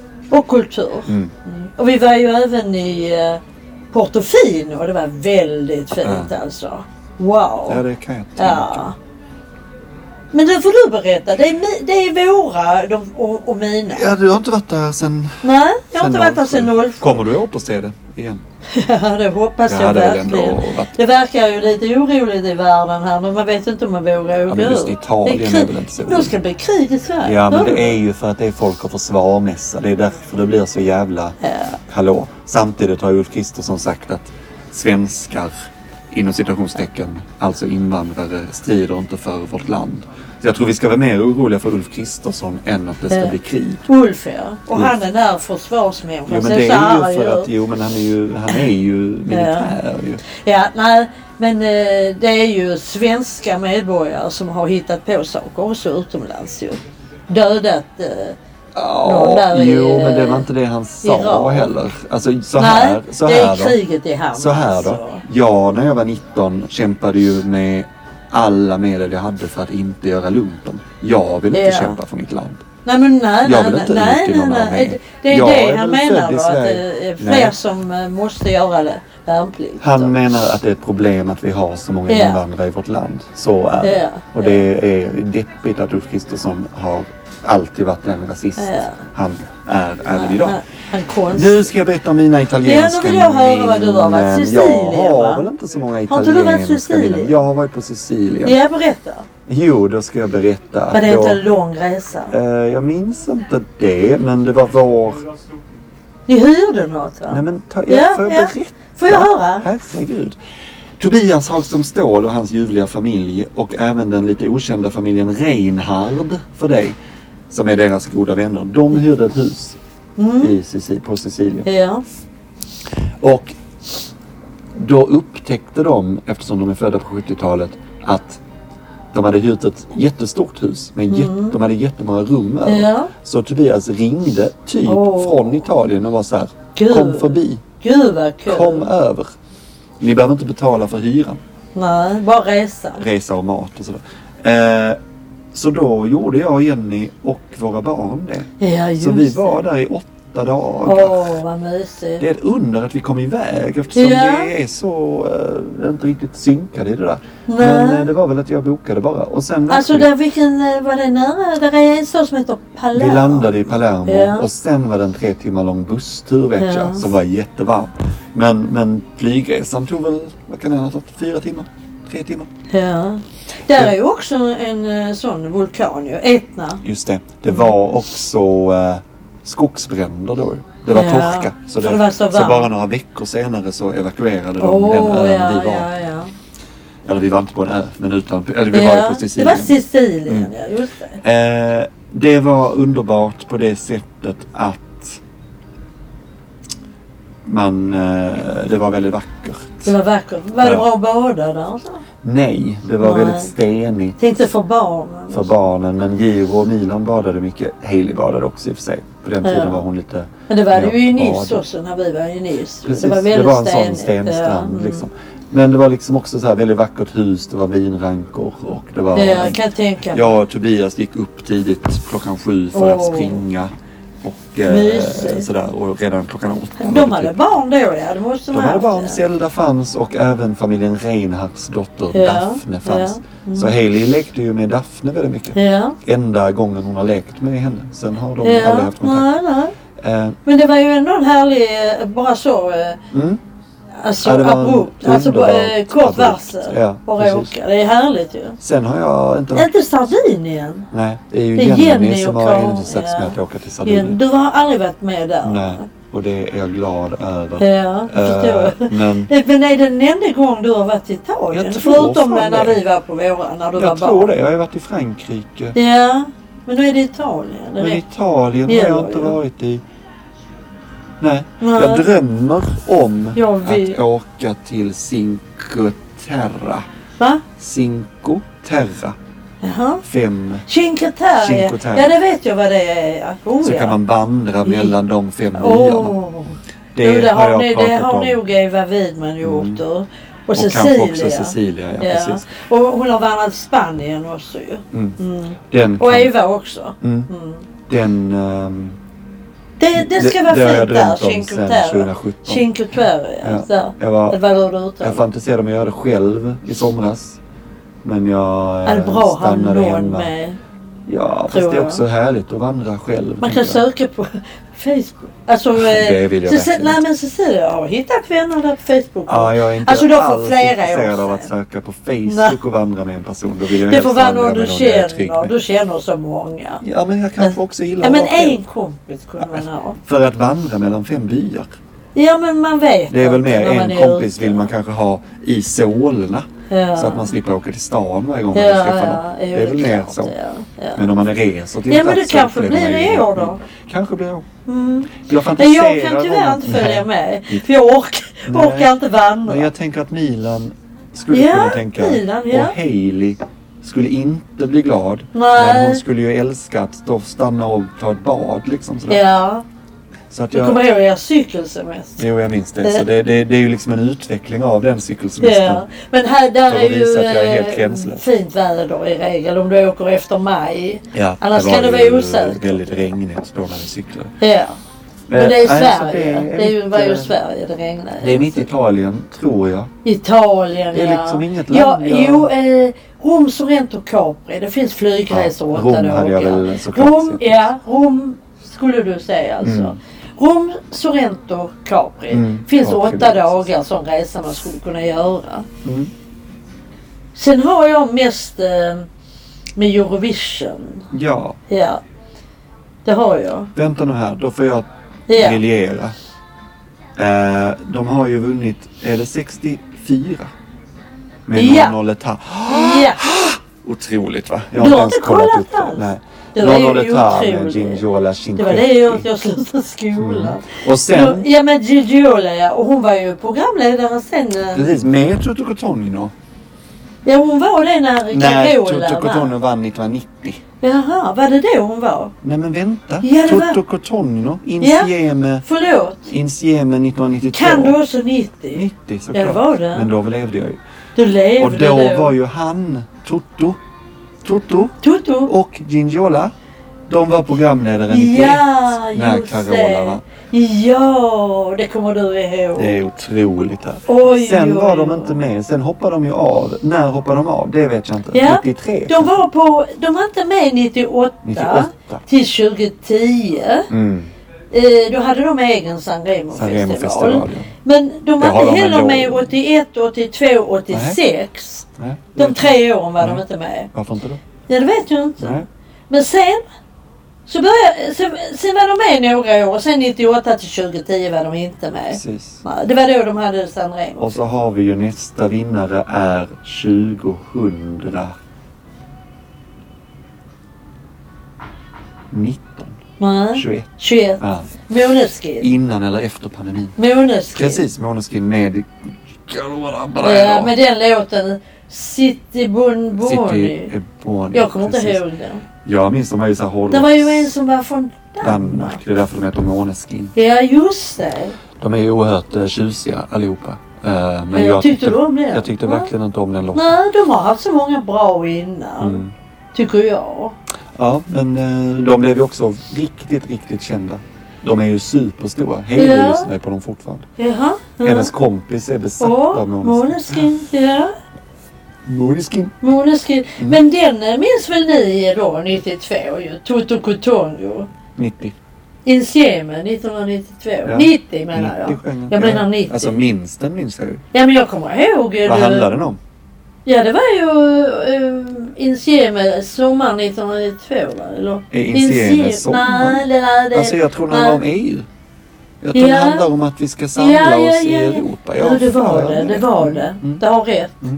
Och vi var ju även i Portofino och det var väldigt fint alltså. Wow. Ja, det kan jag tänka. Men då får du berätta. Det är våra och mina. Ja, du har inte varit där sen... Nej, jag har inte varit där sen 07. Kommer du återse det igen? Ja, det hoppas jag verkligen. Det verkar ju lite oroligt i världen här. Men man vet inte om man vågar åka men just Italien är väl inte så. Då ska det bli krig i Sverige. Ja, men det är ju för att det är folk att försvarmässa. Det är därför det blir så jävla hallå. Samtidigt har Ulf Kristersson sagt att svenskar, inom citationstecken, alltså invandrare, strider inte för vårt land. Så jag tror vi ska vara mer oroliga för Ulf Kristersson än att det ska bli krig. Ulf, ja. Och han är där försvarsmänniska. Jo, men det är ju för att, men han är ju militär ju. Ja, nej, men det är ju svenska medborgare som har hittat på saker också utomlands ju. Dödat någon där men det var inte det han sa Iran. Heller. Alltså så nej, här det är kriget i hamn. Så här då. Jag när jag var 19 kämpade ju med alla medel jag hade för att inte göra lumpen. Jag vill inte kämpa för mitt land. Nej, men nej. Det är det han menar då, att det är fler som måste göra det. värnplikt. Han menar att det är ett problem att vi har så många invandrare i vårt land. Så är det. Och det är deppigt att Ulf Kristersson har alltid varit en rasist. Han är även idag. Nu ska jag berätta om mina italienska. Nu vill jag höra vad du har varit. Sicilien, jag har väl inte så många italienska. Har inte du varit Sicilien? Jag har varit på Sicilien. Ja, berätta. Jo, då ska jag berätta. Var det inte en lång resa? Jag minns inte det, men det var vår... Ni hyrde något, va? Nej, men får jag berätta? Får jag höra? Herregud. Tobias Hagström Ståhl och hans ljuvliga familj och även den lite okända familjen Reinhard för dig, som är deras goda vänner. De hyrde ett hus på Sicilien. Ja. Och då upptäckte de, eftersom de är födda på 70-talet, att de hade hyrt ett jättestort hus. Men de hade jättemånga rum över. Ja. Så Tobias ringde från Italien och var så här: kom förbi. Gud vad kul. Kom över. Ni behöver inte betala för hyran. Nej, bara resa. Resa och mat och sådär. Så då gjorde jag och Jenny och våra barn det. Ja, just så vi var där i 8 dagar. Vad mysigt. Det är ett under att vi kom iväg eftersom det är så inte riktigt synkade i det där. Nej. Men det var väl att jag bokade bara. Och sen alltså var det nära? Där är en stad som heter Palermo. Vi landade i Palermo och sen var det en 3 timmar lång busstur vet jag, som var jättevarm. Men flygresan tog väl, vad kan det ha tagit, 4 timmar? 3 timmar. Ja. Där är ju också en sån vulkan ju, Etna. Just det. Det var också skogsbränder då. Det var torka. Så, det var så bara några veckor senare så evakuerade de den ön vi var. Eller vi var inte på en ö, men vi var på Sicilien. Det var Sicilien, just det. Det var underbart på det sättet att det var väldigt vackert. Det var vackert. Var det bra att bada där? Nej, det var väldigt stenigt. Tänkte för barnen. För barnen, men Giro och Milan badade mycket. Hailey badade också i och för sig. På den tiden var hon lite... Men det var ju i Nice också när vi var i Nice. Precis, det var väldigt det var en sån stenstrand liksom. Men det var liksom också så här väldigt vackert hus, det var vinrankor och det var... Ja, jag kan tänka. Jag och Tobias gick upp tidigt klockan 7 för att springa. Och sådär, och redan klockan 8. De hade barn då, ja. De hade barn, Zelda fanns och även familjen Reinhards dotter Daphne fanns. Så Hailey lekte ju med Daphne väldigt mycket. Enda gången hon har lekt med henne. Sen har de aldrig haft kontakt. Nej. Men det var ju ändå en härlig, bara så... Alltså abrupt, alltså kort varsel. Bara åka. Det är härligt ju. Sen har jag inte Sardinien. Nej, det är ju Jenny som har envisats med att åka till Sardinien. Du har aldrig varit med där. Nej, och det är jag glad över. Ja, förstår. Men är det den enda gång du har varit i Italien? Förutom när vi var på våra, när du var barn. Jag tror det, jag har varit i Frankrike. Ja, men nu är det Italien. Men Italien har jag inte varit i. Nej, jag drömmer om att åka till Cinque Terre. Va? Cinque Terre. Jaha. 5. Cinque Terre. Ja, det vet jag vad det är. Så kan man vandra mellan de 5 byarna. Det har nog Eva Widman gjort. Och Cecilia. Kanske också Cecilia, precis. Och hon har vandrat i Spanien också ju. Och Eva också. Det ska vara fint där, Cinque Terre. Jag fantiserade om att göra det själv i somras. Men jag stannade hemma. Med, ja, fast det är också härligt att vandra själv. Man kan söka på Facebook. Alltså, det vill jag verkligen. Nej men Cecilia har hittat vänner där på Facebook. Ja, jag är inte alltså, alls intresserad av att söka på Facebook och vandra med en person. Då vill jag det får vara någon du känner så många. Ja, men jag kanske också gillar men en kompis kunde man ha. För att vandra mellan 5 byar. Ja, men man vet. Det är väl mer en kompis vill man kanske ha i Solna. Så att man slipper åka till stan varje gång man vill träffa någon. Det är väl mer så. Men om man reser till men det kanske blir i år då. Kanske blir i år. Jag kan tyvärr inte följa med. För jag orkar inte vandra. Men jag tänker att Milan skulle kunna tänka. Och Hailey skulle inte bli glad. Men hon skulle ju älska att då stanna och ta ett bad liksom sådär. Ja. Så att du kommer ihåg er cykelsemester. Jo, jag minns det. Så det är ju liksom en utveckling av den cykelsemestern. Ja. Men här där är ju fint väder i regel om du åker efter maj. Ja, annars kan det vara osäkert. Väldigt regnigt då när vi cyklar. Ja. Men det är Nej, så Sverige. Det var ju Sverige det regnade. Det är mitt Italien, tror jag. Italien, Det är ja. liksom inget land. Rom, Sorrento, Capri. Det finns flygresor 8 Rom hade jag dagar. väl såklart sett. Rom skulle du säga alltså. Rom, Sorrento, Capri. Finns Capri 8 dagar som resa man skulle kunna göra. Mm. Sen har jag mest med Eurovision. Ja. Ja. Det har jag. Vänta nu här, då får jag Ja. briljera. De har ju vunnit, är det 64? Med Ja. Nonoleta. Ja. Otroligt va? Du har inte kollat upp det. alls? Nej. Det var ju Nonoleta med otroligt. Gingiola Det var det jag slutade skolan. Och sen, Ja men Gigiola ja. Och hon var ju programledare sen. precis, med Toto Cottonino. Ja hon var det när Nej, Carola Toto Cottonino var. vann 1990. Jaha, var det då hon var? Nej men vänta. Ja, det var- Toto Cottonino, Förlåt. Insieme 1992. Kan du också 90? 90 såklart. Ja, det var det. Men då överlevde jag ju. Du levde Och då var ju han, Toto Toto. och Gingiola. De var programledare 91. Ja, när just Carola var. det. Ja, det kommer du ihåg. Det är otroligt här. Oj, Sen var de oj. inte med. Sen hoppade de ju av. När hoppade de av? Det vet jag inte. Ja, 93. De var inte med 98, 98. till 2010. Mm. Då hade de egen Sanremo-festival. Festival, ja. Men de Det var har inte de heller väl med då. 81, 82, 86. Nej, De 3 åren var Nej. de inte med. Varför inte då? Ja, det vet jag inte. Nej. Men sen var de med några år. Sen 98 till 2010 var de inte med. Precis. Nej, det var då de hade Sanremo. Och så har vi ju nästa vinnare är 2019. Nej. 21. 21. Ja. Måneskin. Innan eller efter pandemin. Måneskin. Precis, Måneskin med Ja, med den låten City Bonboni. City Bonboni. Jag kommer inte Precis. ihåg den. Jag minns de var ju så här hårdrocks. Det var ju en som var från Danmark. Danmark. Det är därför de heter Måneskin. Ja, just det. De är ju oerhört tjusiga allihopa. Men Jag tyckte du om det? Jag tyckte Ja. verkligen inte om den låten. Nej, de har haft så många bra innan. Tycker jag. Ja, men de blev ju också riktigt kända. De är ju superstora. Heidi Ja. lyssnar ju på dem fortfarande. Jaha. Hennes kompis är besatt av Måneskin. Måneskin. Ja. Måneskin. Måneskin. Men den minns väl ni då 92 ju. Toto Cottonio. 90. Insieme 1992. Ja. 90 menar jag. 90 sjöng Jag menar 90. Alltså minns jag ju. Ja men jag kommer ihåg. Vad handlar den om? Ja det var ju Insieme sommar 1992 va? Eller? Är Insieme sommar? Nej, det Alltså jag tror den handlar om EU. Jag tror Ja. det handlar om att vi ska samla oss i Europa. Ja, det var det. Du har rätt. Mm.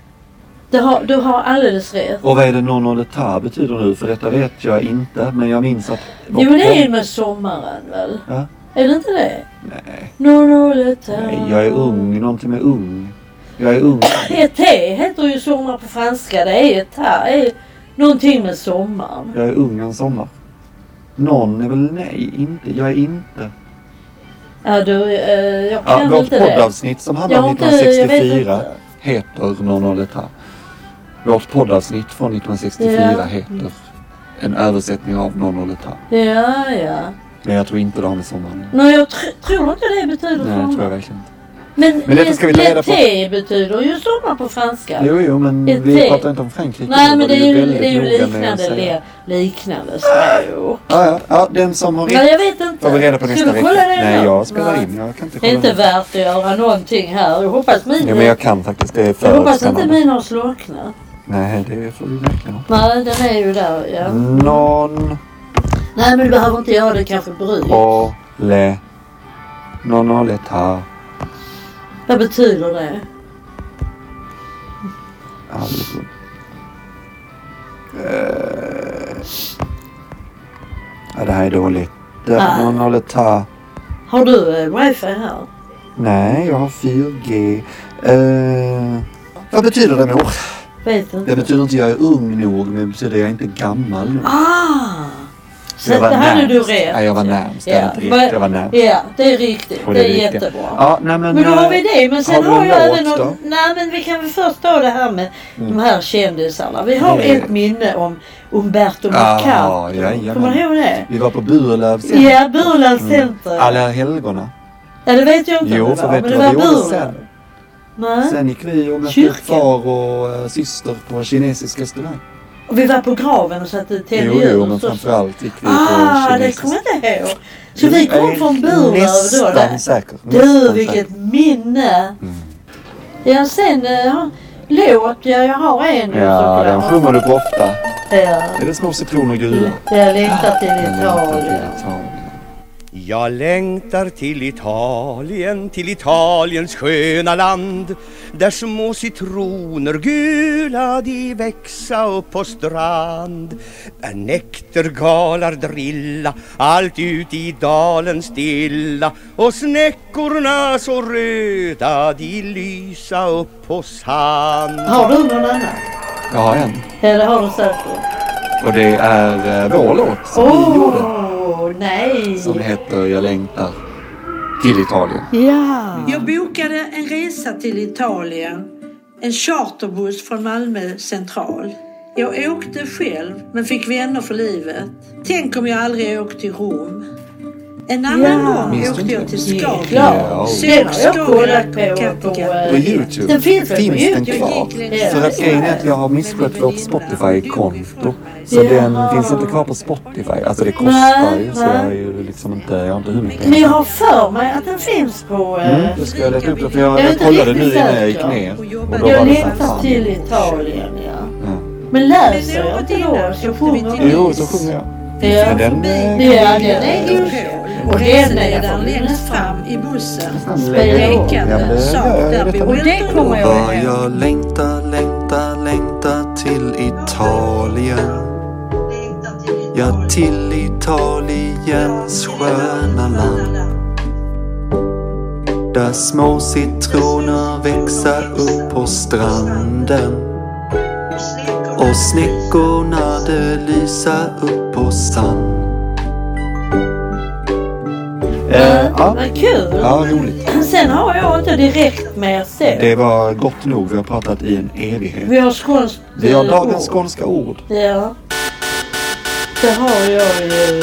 Du har alldeles rätt. Och vad är det Nonoleta betyder nu? För detta vet jag inte. Men jag minns att... Jo men det är med sommaren väl? Ja. Är det inte det? Nej. Nonoleta. Nej, jag är ung. Någonting med ung. Jag är ung. ET heter ju sommar på franska. Det är ett här. Är någonting med sommaren. Jag är ung en sommar. Någon är väl nej, inte. Jag är inte. Ja du, jag Ja, kan vårt inte det. poddavsnitt som handlar om Jag vet 1964 inte. heter Nonoleta. Vårt poddavsnitt från 1964 Ja. heter en översättning av Nonoleta. Ja. Men jag tror inte det har med sommaren. Nej, jag tror inte det betyder Nej, det tror jag sommar. verkligen inte. Men detta ska vi ta reda på. L'été betyder ju sommar på franska. Jo, men Ett vi te. pratar inte om Frankrike. Nej, Då men var det är ju väldigt noga med att säga. liknande språk. Ja, den som har Nej, rätt jag vet inte. får vi reda på Ska nästa vi vecka. kolla det Nej, då? jag spelar Nej. in. Jag kan inte Det är kolla inte det. värt att göra någonting här. Jag hoppas min... Ja, men jag kan faktiskt. Det är jag för hoppas inte spännande. min har slocknat. Nej, det får vi verkligen ha. Nej, den är ju där, ja. Non, Nej, men du behöver inte göra det kanske bry. le, nonoleta. Vad betyder det? Ja, det här är dåligt. Nej. Nonoleta. Har du wifi här? Nej, jag har 4G. Vad betyder det mor? Vet inte. Det betyder inte jag är ung nog, men det betyder jag är inte gammal nog. Ah! Så det hade du rätt. Ja, jag var närmst. Ja. Jag var närmst. Ja, det är riktigt. Och Det är riktigt. jättebra. Ja, nej, men då har vi det. Men sen har jag även något. Nej, men vi kan väl först ta det här med de här kändisarna. Vi har ett minne om Umberto Marcato. Kommer du ihåg det? Vi var på Burlöv Center. Ja, Burlöv Center. Alla helgona. Ja, det vet jag inte. Jo, för vet men du det vad var vi gjorde Burlöv. sen? Nej. Sen gick vi och mötte Kyrkan. far och syster på en kinesisk restaurang. Och vi var på graven och satte tänd ljus. Jo, men framförallt gick vi på det kinesisk. kommer jag inte ihåg. Så vi kom från Burlöv då. Nästan säker. Du, vilket minne. Ja, sen låt. Ja, jag har en. Ja, den sjunger du på ofta. Ja. Är det små citroner gula? Jag längtar till Italien. Jag längtar till Italiens sköna land, där små citroner gula de växa upp på strand, där näktergalar drilla allt ut i dalen stilla, och snäckorna så röda de lysa upp på sand. Har du någon annan? Jag har en. Ja, det har du säkert. Och det är vår låt som vi gjorde. Nej. Som heter Jag längtar till Italien. Ja. Jag bokade en resa till Italien. En charterbuss från Malmö central. Jag åkte själv men fick vänner för livet. Tänk om jag aldrig åkt till Rom. En annan gång åkte jag till Skagerrak. Ja. Sen har jag kollat På YouTube. Den finns den YouTube. kvar. För att grejen är att jag har misskött vårt Spotify-konto. Så den finns inte kvar på Spotify. Alltså det kostar ju. Så jag har ju liksom inte, jag har inte hur mycket. Men jag har för mig att den finns på... Då ska jag leta upp det. För jag kollade nu innan jag gick ner. Och då jag var det längtar till Italien, ja. Men läser jag inte då så sjunger Jo, så sjunger jag. Ja, Men den den är ju och den är där längst fram i bussen. Spelekande sak där. Och det kommer jag ihåg. Jag längtar till Italien. Ja, till Italiens sköna land. Där små citroner växer upp på stranden. Och snäckorna de lyser upp på sand. Vad kul. Ja, roligt. Sen har jag inte direkt mer se. Det var gott nog. Vi har pratat i en evighet. Vi har skånskt Vi har dagens skånska ord. Ja. Det har jag ju...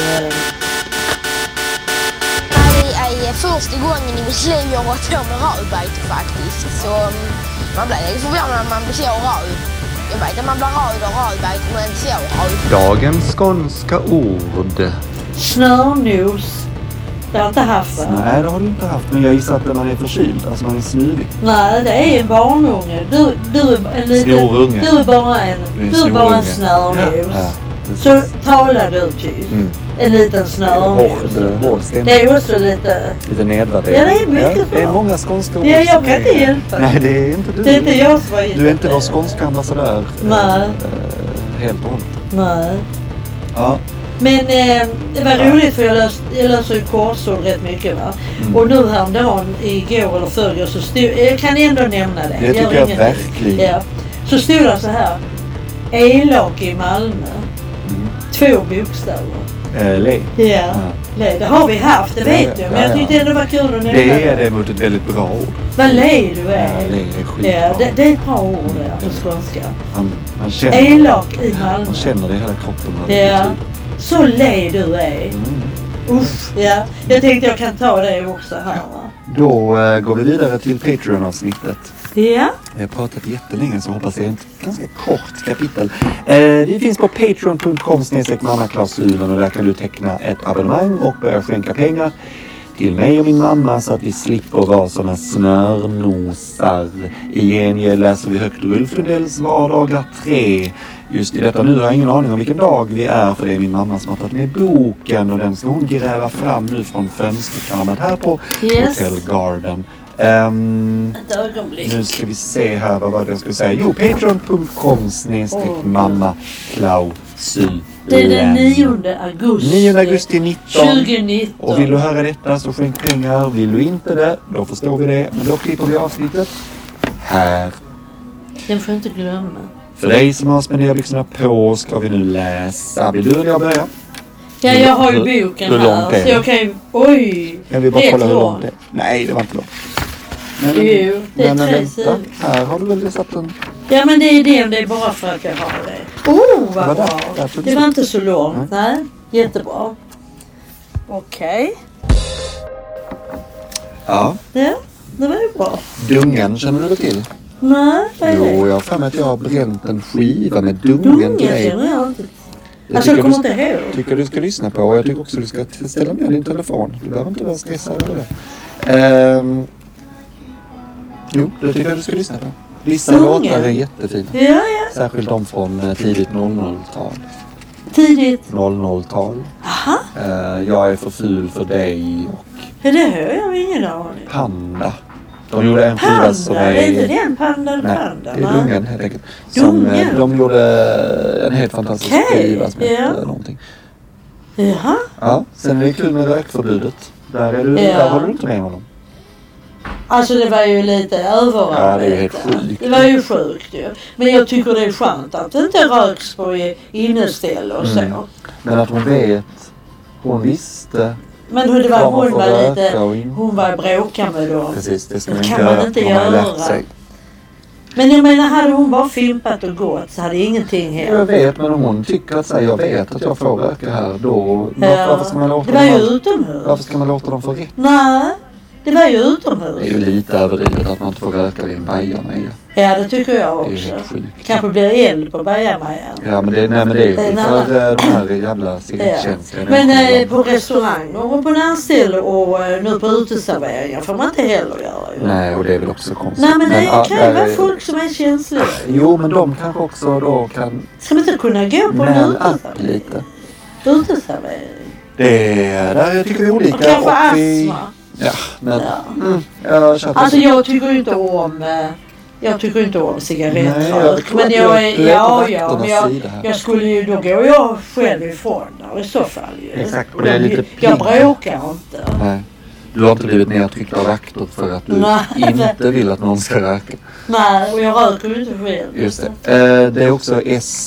Det är första gången i mitt liv jag har varit på med rödbete faktiskt. Så man blir lite förvånad när man blir så röd. Jag vet att man blir röd och rödbete men inte så röd. Dagens skånska ord. Snörnos. Det har jag inte haft, va? Nej, det har du inte haft. Men jag gissar att man är förkyld. Alltså man är snuvig. Nej, det är en barnunge. Du är en liten... Snorunge. Du är bara en snörnos. Ja. Så talar du typ. En liten snörnos. Hård stämning. Det är också lite nedvärderande. Ja, det är mycket bra. Det är många skånska ord. Ja, jag kan inte hjälpa. Nej, det är inte du. Det är inte jag som har Du är inte vår skånska ambassadör. Nej. Helt och hållet. Nej. Ja. Men det var roligt för jag löser ju korsord rätt mycket, va. Och nu häromdagen, igår eller förrgår, så stod, jag kan ändå nämna det. Det tycker jag verkligen. Ja. Så stod det så här. Elak i Malmö. 2 bokstäver. Le. Ja. Le. Det har vi haft, det vet jag. Men jag tyckte ändå var kul att nämna det. Är däremot ett väldigt bra ord. Vad le du är. Ja, le är skitbra. Ja, det är ett bra ord där på skånska. Man känner, elak i Malmö. Man känner det i hela kroppen. Ja. Så le du är. Uff, ja. Jag tänkte jag kan ta det också här, va. Då går vi vidare till Patreon-avsnittet. Ja. Jag har pratat jättelänge så hoppas jag är ett ganska kort kapitel. Vi finns på patreon.com/mammaklausulen och där kan du teckna ett abonnemang och börja skänka pengar till mig och min mamma så att vi slipper vara såna snörnosar. I gengäld läser vi högt Ulf Lundells vardagar 3. Just i detta nu har jag ingen aning om vilken dag vi är för det är min mamma som har tagit med boken och den ska hon gräva fram nu från fönsterkammaren här på Hotel Garden. Ett ögonblick. Nu ska vi se här, vad var det jag skulle säga? Jo, patreon.com/mammaklausulen. Det är den 9 augusti. 9 augusti 19. 2019. Och vill du höra detta så skänk pengar. Vill du inte det, då förstår vi det. Men då klipper vi avsnittet här. Den får inte glömma. För dig som har spenderbyxorna på ska vi nu läsa. Vill du eller jag börja? Ja, jag har ju boken hur långt här. är Så jag kan ju... Oj! Jag vill bara rätt kolla hur långt långt. det är. Nej, det var inte långt. Men, Jo, det är 3 vänta. sidor. Här har du väl satt en... Ja, men det är bara för att jag har det. Vad Vad bra. där? Det var inte så långt. Nej, jättebra. Okej. Ja. Ja, det var ju bra. Dungen, känner du till? Nej, vad är Jo, det? jag har för mig att jag har bränt en skiva med dungen till dig. känner jag inte. Det Alltså, jag tycker kommer inte ihåg. tycker du ska lyssna på. Och jag tycker också du ska ställa ner din telefon. Du behöver inte vara stressad över det. Jo, det tycker jag du ska lyssna på. Vissa Dungen? låtar är jättefina. Ja. Särskilt de från tidigt 00-tal. Tidigt. 00-tal. Aha. Jag är för ful för dig och Ja, det hör jag ingen aning. Panda. De gjorde en skiva som Panda? är... Det är inte den Panda eller Nej, Panda? det är Dungen helt enkelt. Dungen? De gjorde en helt fantastisk skiva som heter någonting. Jaha. Ja, sen är det kul med rökförbudet. Där håller du inte med honom. Alltså det var ju lite överarbetat. Ja, det är ju helt sjukt. Det var ju sjukt ju. Men jag tycker det är skönt att det inte röks på inneställ och så. Men att hon visste. Men det var, Vad man får röka och hon var bråka med dem. Precis, det ska man kan inte man göra. inte Hon har ju göra. lärt sig. Men jag menar, hade hon bara fimpat och gått så hade ingenting hänt. Jag vet, men om hon tycker att jag vet att jag får röka här, då... Varför ska man låta det var ju dem... utomhus. Varför ska man låta dem få rätt? Nej, det var ju Det är utomhus. ju lite överdrivet att man inte får röka vid en bajamaja. Ja, det tycker jag Det är ju också. helt sjukt. Kanske blir eld på bajamajan. Ja, men det är ju Det är en för de här jävla Ja. cigarettkänsliga Men människorna. på restauranger och på närställ och nu på uteserveringar får man inte heller göra ju. Nej, och det är väl också konstigt. Nej, men det ja, kan där ju vara är- folk som är känsliga. Jo, men de kanske också då kan Ska man inte kunna gå på en man upp lite. uteservering? Där tycker vi olika. Och kanske vi... astma. Ja, men... Ja. Jag köper Alltså jag tycker inte om... Jag tycker inte om cigarettrök. Nej, jag tror Men att jag jag är... är Ja, på ja. Men vakternas sida här. jag skulle ju... Då går jag själv ifrån där i så fall ju. Exakt, och det är lite Jag pigg. bråkar inte. Nej. Du har inte blivit nedtryckt av vakter för att du Nej. inte vill att någon ska röka. Nej, och jag röker ju inte själv. Just det. Det är också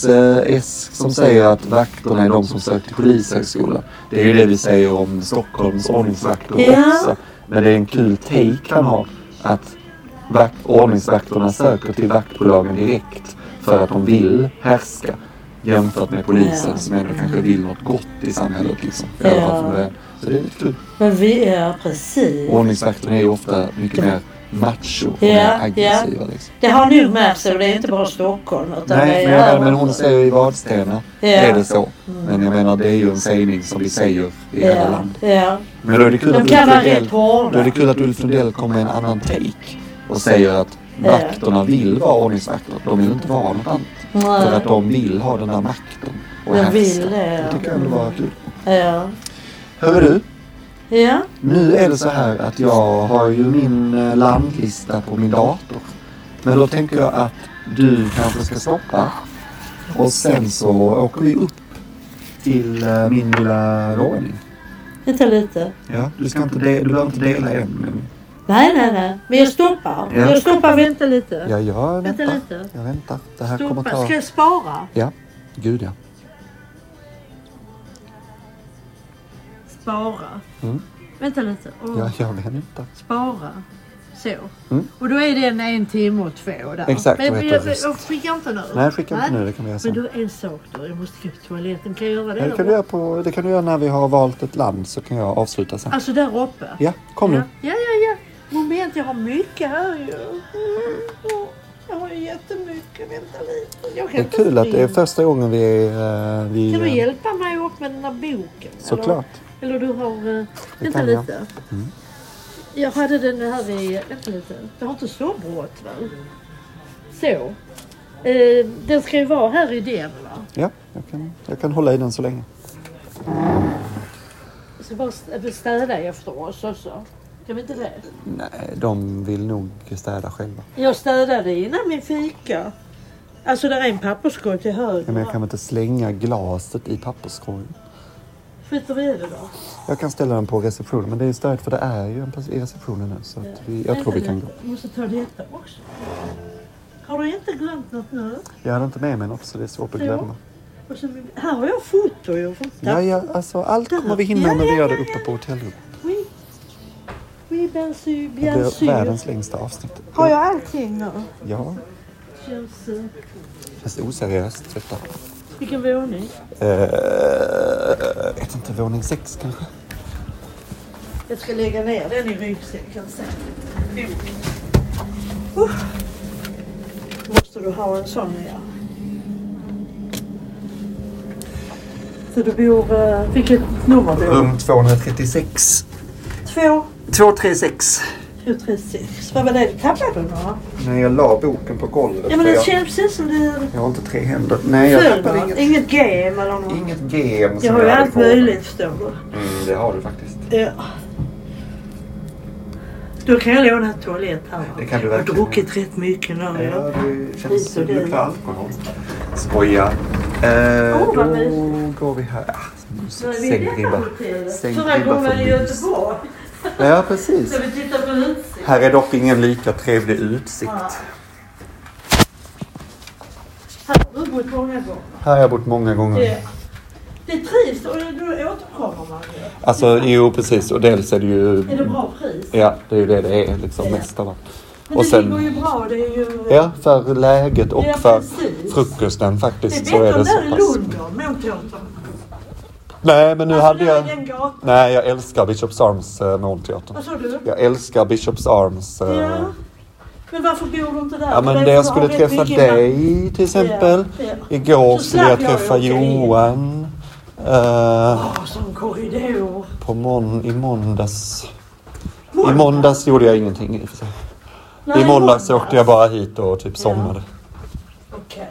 S som säger att vakterna är de som söker till polishögskolan. Det är ju det vi säger om Stockholms ordningsvakter Ja. också. Men det är en kul take han har. Att ordningsvakterna söker till vaktbolagen direkt för att de vill härska. Jämfört med polisen som ändå kanske vill något gott i samhället. Liksom. I alla fall från början. Så det är lite kul. Men vi är precis. Ordningsvakterna är ju ofta mycket mer macho och Ja, mer aggressiva. Liksom. Det har nog märkt sig och det är inte bara Stockholm. Utan det Nej, är men hon säger i Vadstena är det så. Men jag menar det är ju en sägning som vi säger i hela landet. Ja. Men då är det kul De att kan vara Ulf Lundell, rätt hårda. då är det kul att Ulf Lundell kommer med en annan take och säger att vakterna vill vara ordningsvakter. De vill inte vara något annat. För att de vill ha den där makten och Jag härska. vill det. Det tycker jag ändå var kul. Ja. Hör du? Ja. Nu är det så här att jag har ju min landlista på min dator. Men då tänker jag att du kanske ska stoppa. Och sen så åker vi upp till min lilla våning. Vänta lite. Ja, du behöver inte dela än. Men Nej. Men jag stoppar. Ja. Jag stoppar, vänta lite. ja, jag Vänta väntar. lite. Jag väntar. Det här kommer Stoppa. ta... Ska jag spara? Ja, gud ja. Spara. Mm. Vänta lite. Ja, jag väntar. Spara. Så. Mm. Och då är det 1 timme och 2 där. Exakt, Men vad jag heter det? skickar inte nu. Nej, skicka inte nu. Det kan vi göra Men sen. då en sak då. Jag måste gå till toaletten. Kan jag göra det? Ja, det kan du göra när vi har valt ett land, så kan jag avsluta sen. Alltså där uppe? Ja, kom nu. Ja. Moment, jag har mycket här ju. Jag har ju jättemycket. Vänta lite. Jag kan Det är inte kul att det är springa. första gången vi är... Kan du hjälpa mig upp med den här boken? Såklart. Eller du har... Vänta kan jag. lite. Jag hade den här vid... Vänta lite. Det har inte så brått väl? Så. Den ska ju vara här i den va? Ja, jag kan hålla i den så länge. Jag ska bara städa efter oss också. Kan vi inte det? Nej, de vill nog städa själva. Jag städade innan min fika. Alltså det är en papperskorg till höger. Men jag kan väl inte slänga glaset i papperskorgen. Skiter vi i det då? Jag kan ställa den på receptionen, men det är störigt för det är ju en i receptionen nu. Så att jag tror vi kan gå. Jag måste ta detta också. Har du inte glömt något nu? Jag hade inte med mig något så det är svårt att glömma. Och så, här har jag foto. Ja, alltså allt kommer vi hinna när vi gör det uppe på hotellrummet. Oui, bien sûr, Det bien är sûr. världens längsta avsnitt. Har jag allting nu? Ja, känns oseriöst detta. Vilken våning? Vet inte, våning 6 kanske? Jag ska lägga ner den i ryggsäcken sen. Måste du ha en sån, ja. Så du bor... vilket nummer bor du? Rum 236. 236. 236. Vad var det du tappade då? När jag la boken på golvet. Ja, men det känns precis som du... Jag har inte 3 händer. Nej, jag tappade Inget game eller något. Inget game. Jag har ju allt möjligt, förstår du. Det har du faktiskt. Ja. Då kan jag låna ett toalett här. Det kan du jag har verkligen. druckit rätt mycket nu. Ja, det känns som det. du luktar alkohol. Skoja. Då går vi här. Sänk ribba. Förra gången i Göteborg. Ja, precis. Så vi tittar på utsikt. Här är dock ingen lika trevlig utsikt. Här har du bott många gånger. Här har jag bott många gånger. Det trivs och då återkommer man ju. Alltså, jo precis. Och dels är det ju... Är det bra pris? Ja, det är ju det är liksom mest av allt. Men och det sen, går ju bra, det är ju... Ja, för läget och för precis. frukosten faktiskt. Det Så är är bättre det så där i pass. London, Målteatern. Nej, men nu Alltså, hade jag... den gatan. Nej, jag älskar Bishops Arms Målteatern. Vad sa du? Jag älskar Bishops Arms. Ja. Men varför bor du inte där? Ja, men För det jag får skulle ha rätt träffa mycket dig till exempel. Ja. Igår Så skulle jag slapp jag träffa åka in. Johan. Som korridor. I måndags. I måndags gjorde jag ingenting i och för sig. Nej, I måndags åkte jag bara hit och typ somnade. Okej.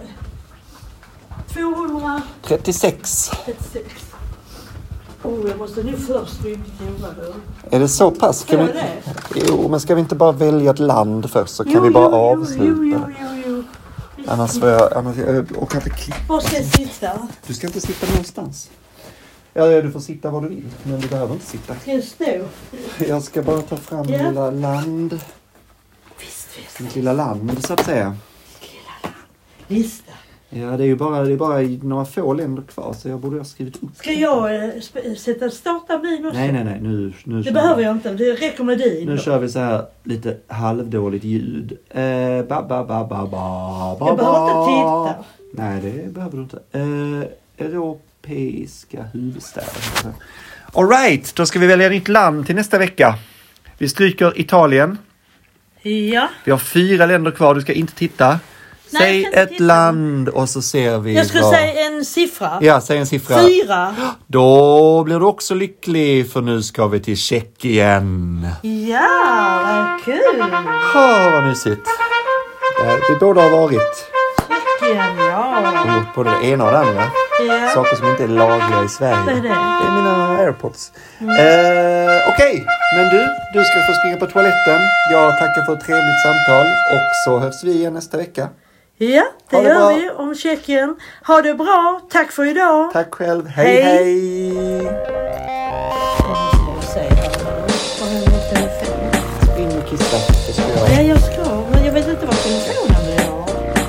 236. 36. Jag måste nu först prova då. Är det så pass? Ska Är vi... det? Jo, men ska vi inte bara välja ett land först så kan vi bara avsluta. Jo. Annars får jag orkar inte klippa. Var ska jag sitta? Du ska inte sitta någonstans. Ja, du får sitta var du vill, men du behöver inte sitta. Ska jag stå? Jag ska bara ta fram min lilla land. Visst. Mitt lilla land, så att säga. Lista. Ja, det är bara några få länder kvar, så jag borde ha skrivit upp. Ska jag starta min också? Nej. Nu det behöver jag inte. Det räcker med din. Nu kör vi så här lite halvdåligt ljud. Jag behöver inte titta. Nej, det behöver du inte. Europeiska huvudstäder. All right, då ska vi välja nytt land till nästa vecka. Vi stryker Italien. Ja. Vi har 4 länder kvar, du ska inte titta. Säg ett titta. land och så ser vi. Jag skulle säga en siffra. Ja, säg en siffra. 4. Då blir du också lycklig, för nu ska vi till Tjeckien. Ja, vad kul. Vad mysigt. Vi båda har varit. Tjeckien, ja. Både det ena och det andra. Ja. Saker som inte är lagliga i Sverige. Vad är det? Det är mina AirPods. Okej, men du ska få springa på toaletten. Jag tackar för ett trevligt samtal. Och så hörs vi igen nästa vecka. Ja, det Ha det gör bra. vi om Tjeckien. Ha det bra. Tack för idag. Tack själv. Hej, hej. In och kissa. Det ska jag. Ja, jag ska. Men jag vet inte vad telefonen blir av.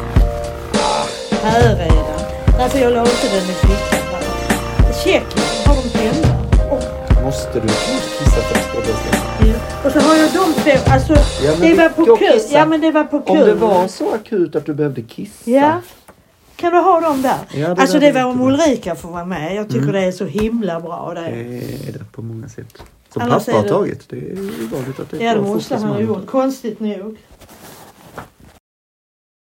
Här är den. Därför jag la inte den i fickan. Tjeckien, har de hemma? Måste du kissa först? Ja. Och så har jag de 2. Alltså, Ja, men det var på jag kul. kissar. Ja, men det var på kul. Om det var så akut att du behövde kissa. Ja. Kan du ha dem där? Ja, alltså det var inte om bra. Ulrika får vara med. Jag tycker det är så himla bra. Det Det är det på många sätt. Som Annars pappa har är det- tagit. Det är ju vanligt att det är Ja, det bra måste han ha fosterman. gjort. Konstigt nog.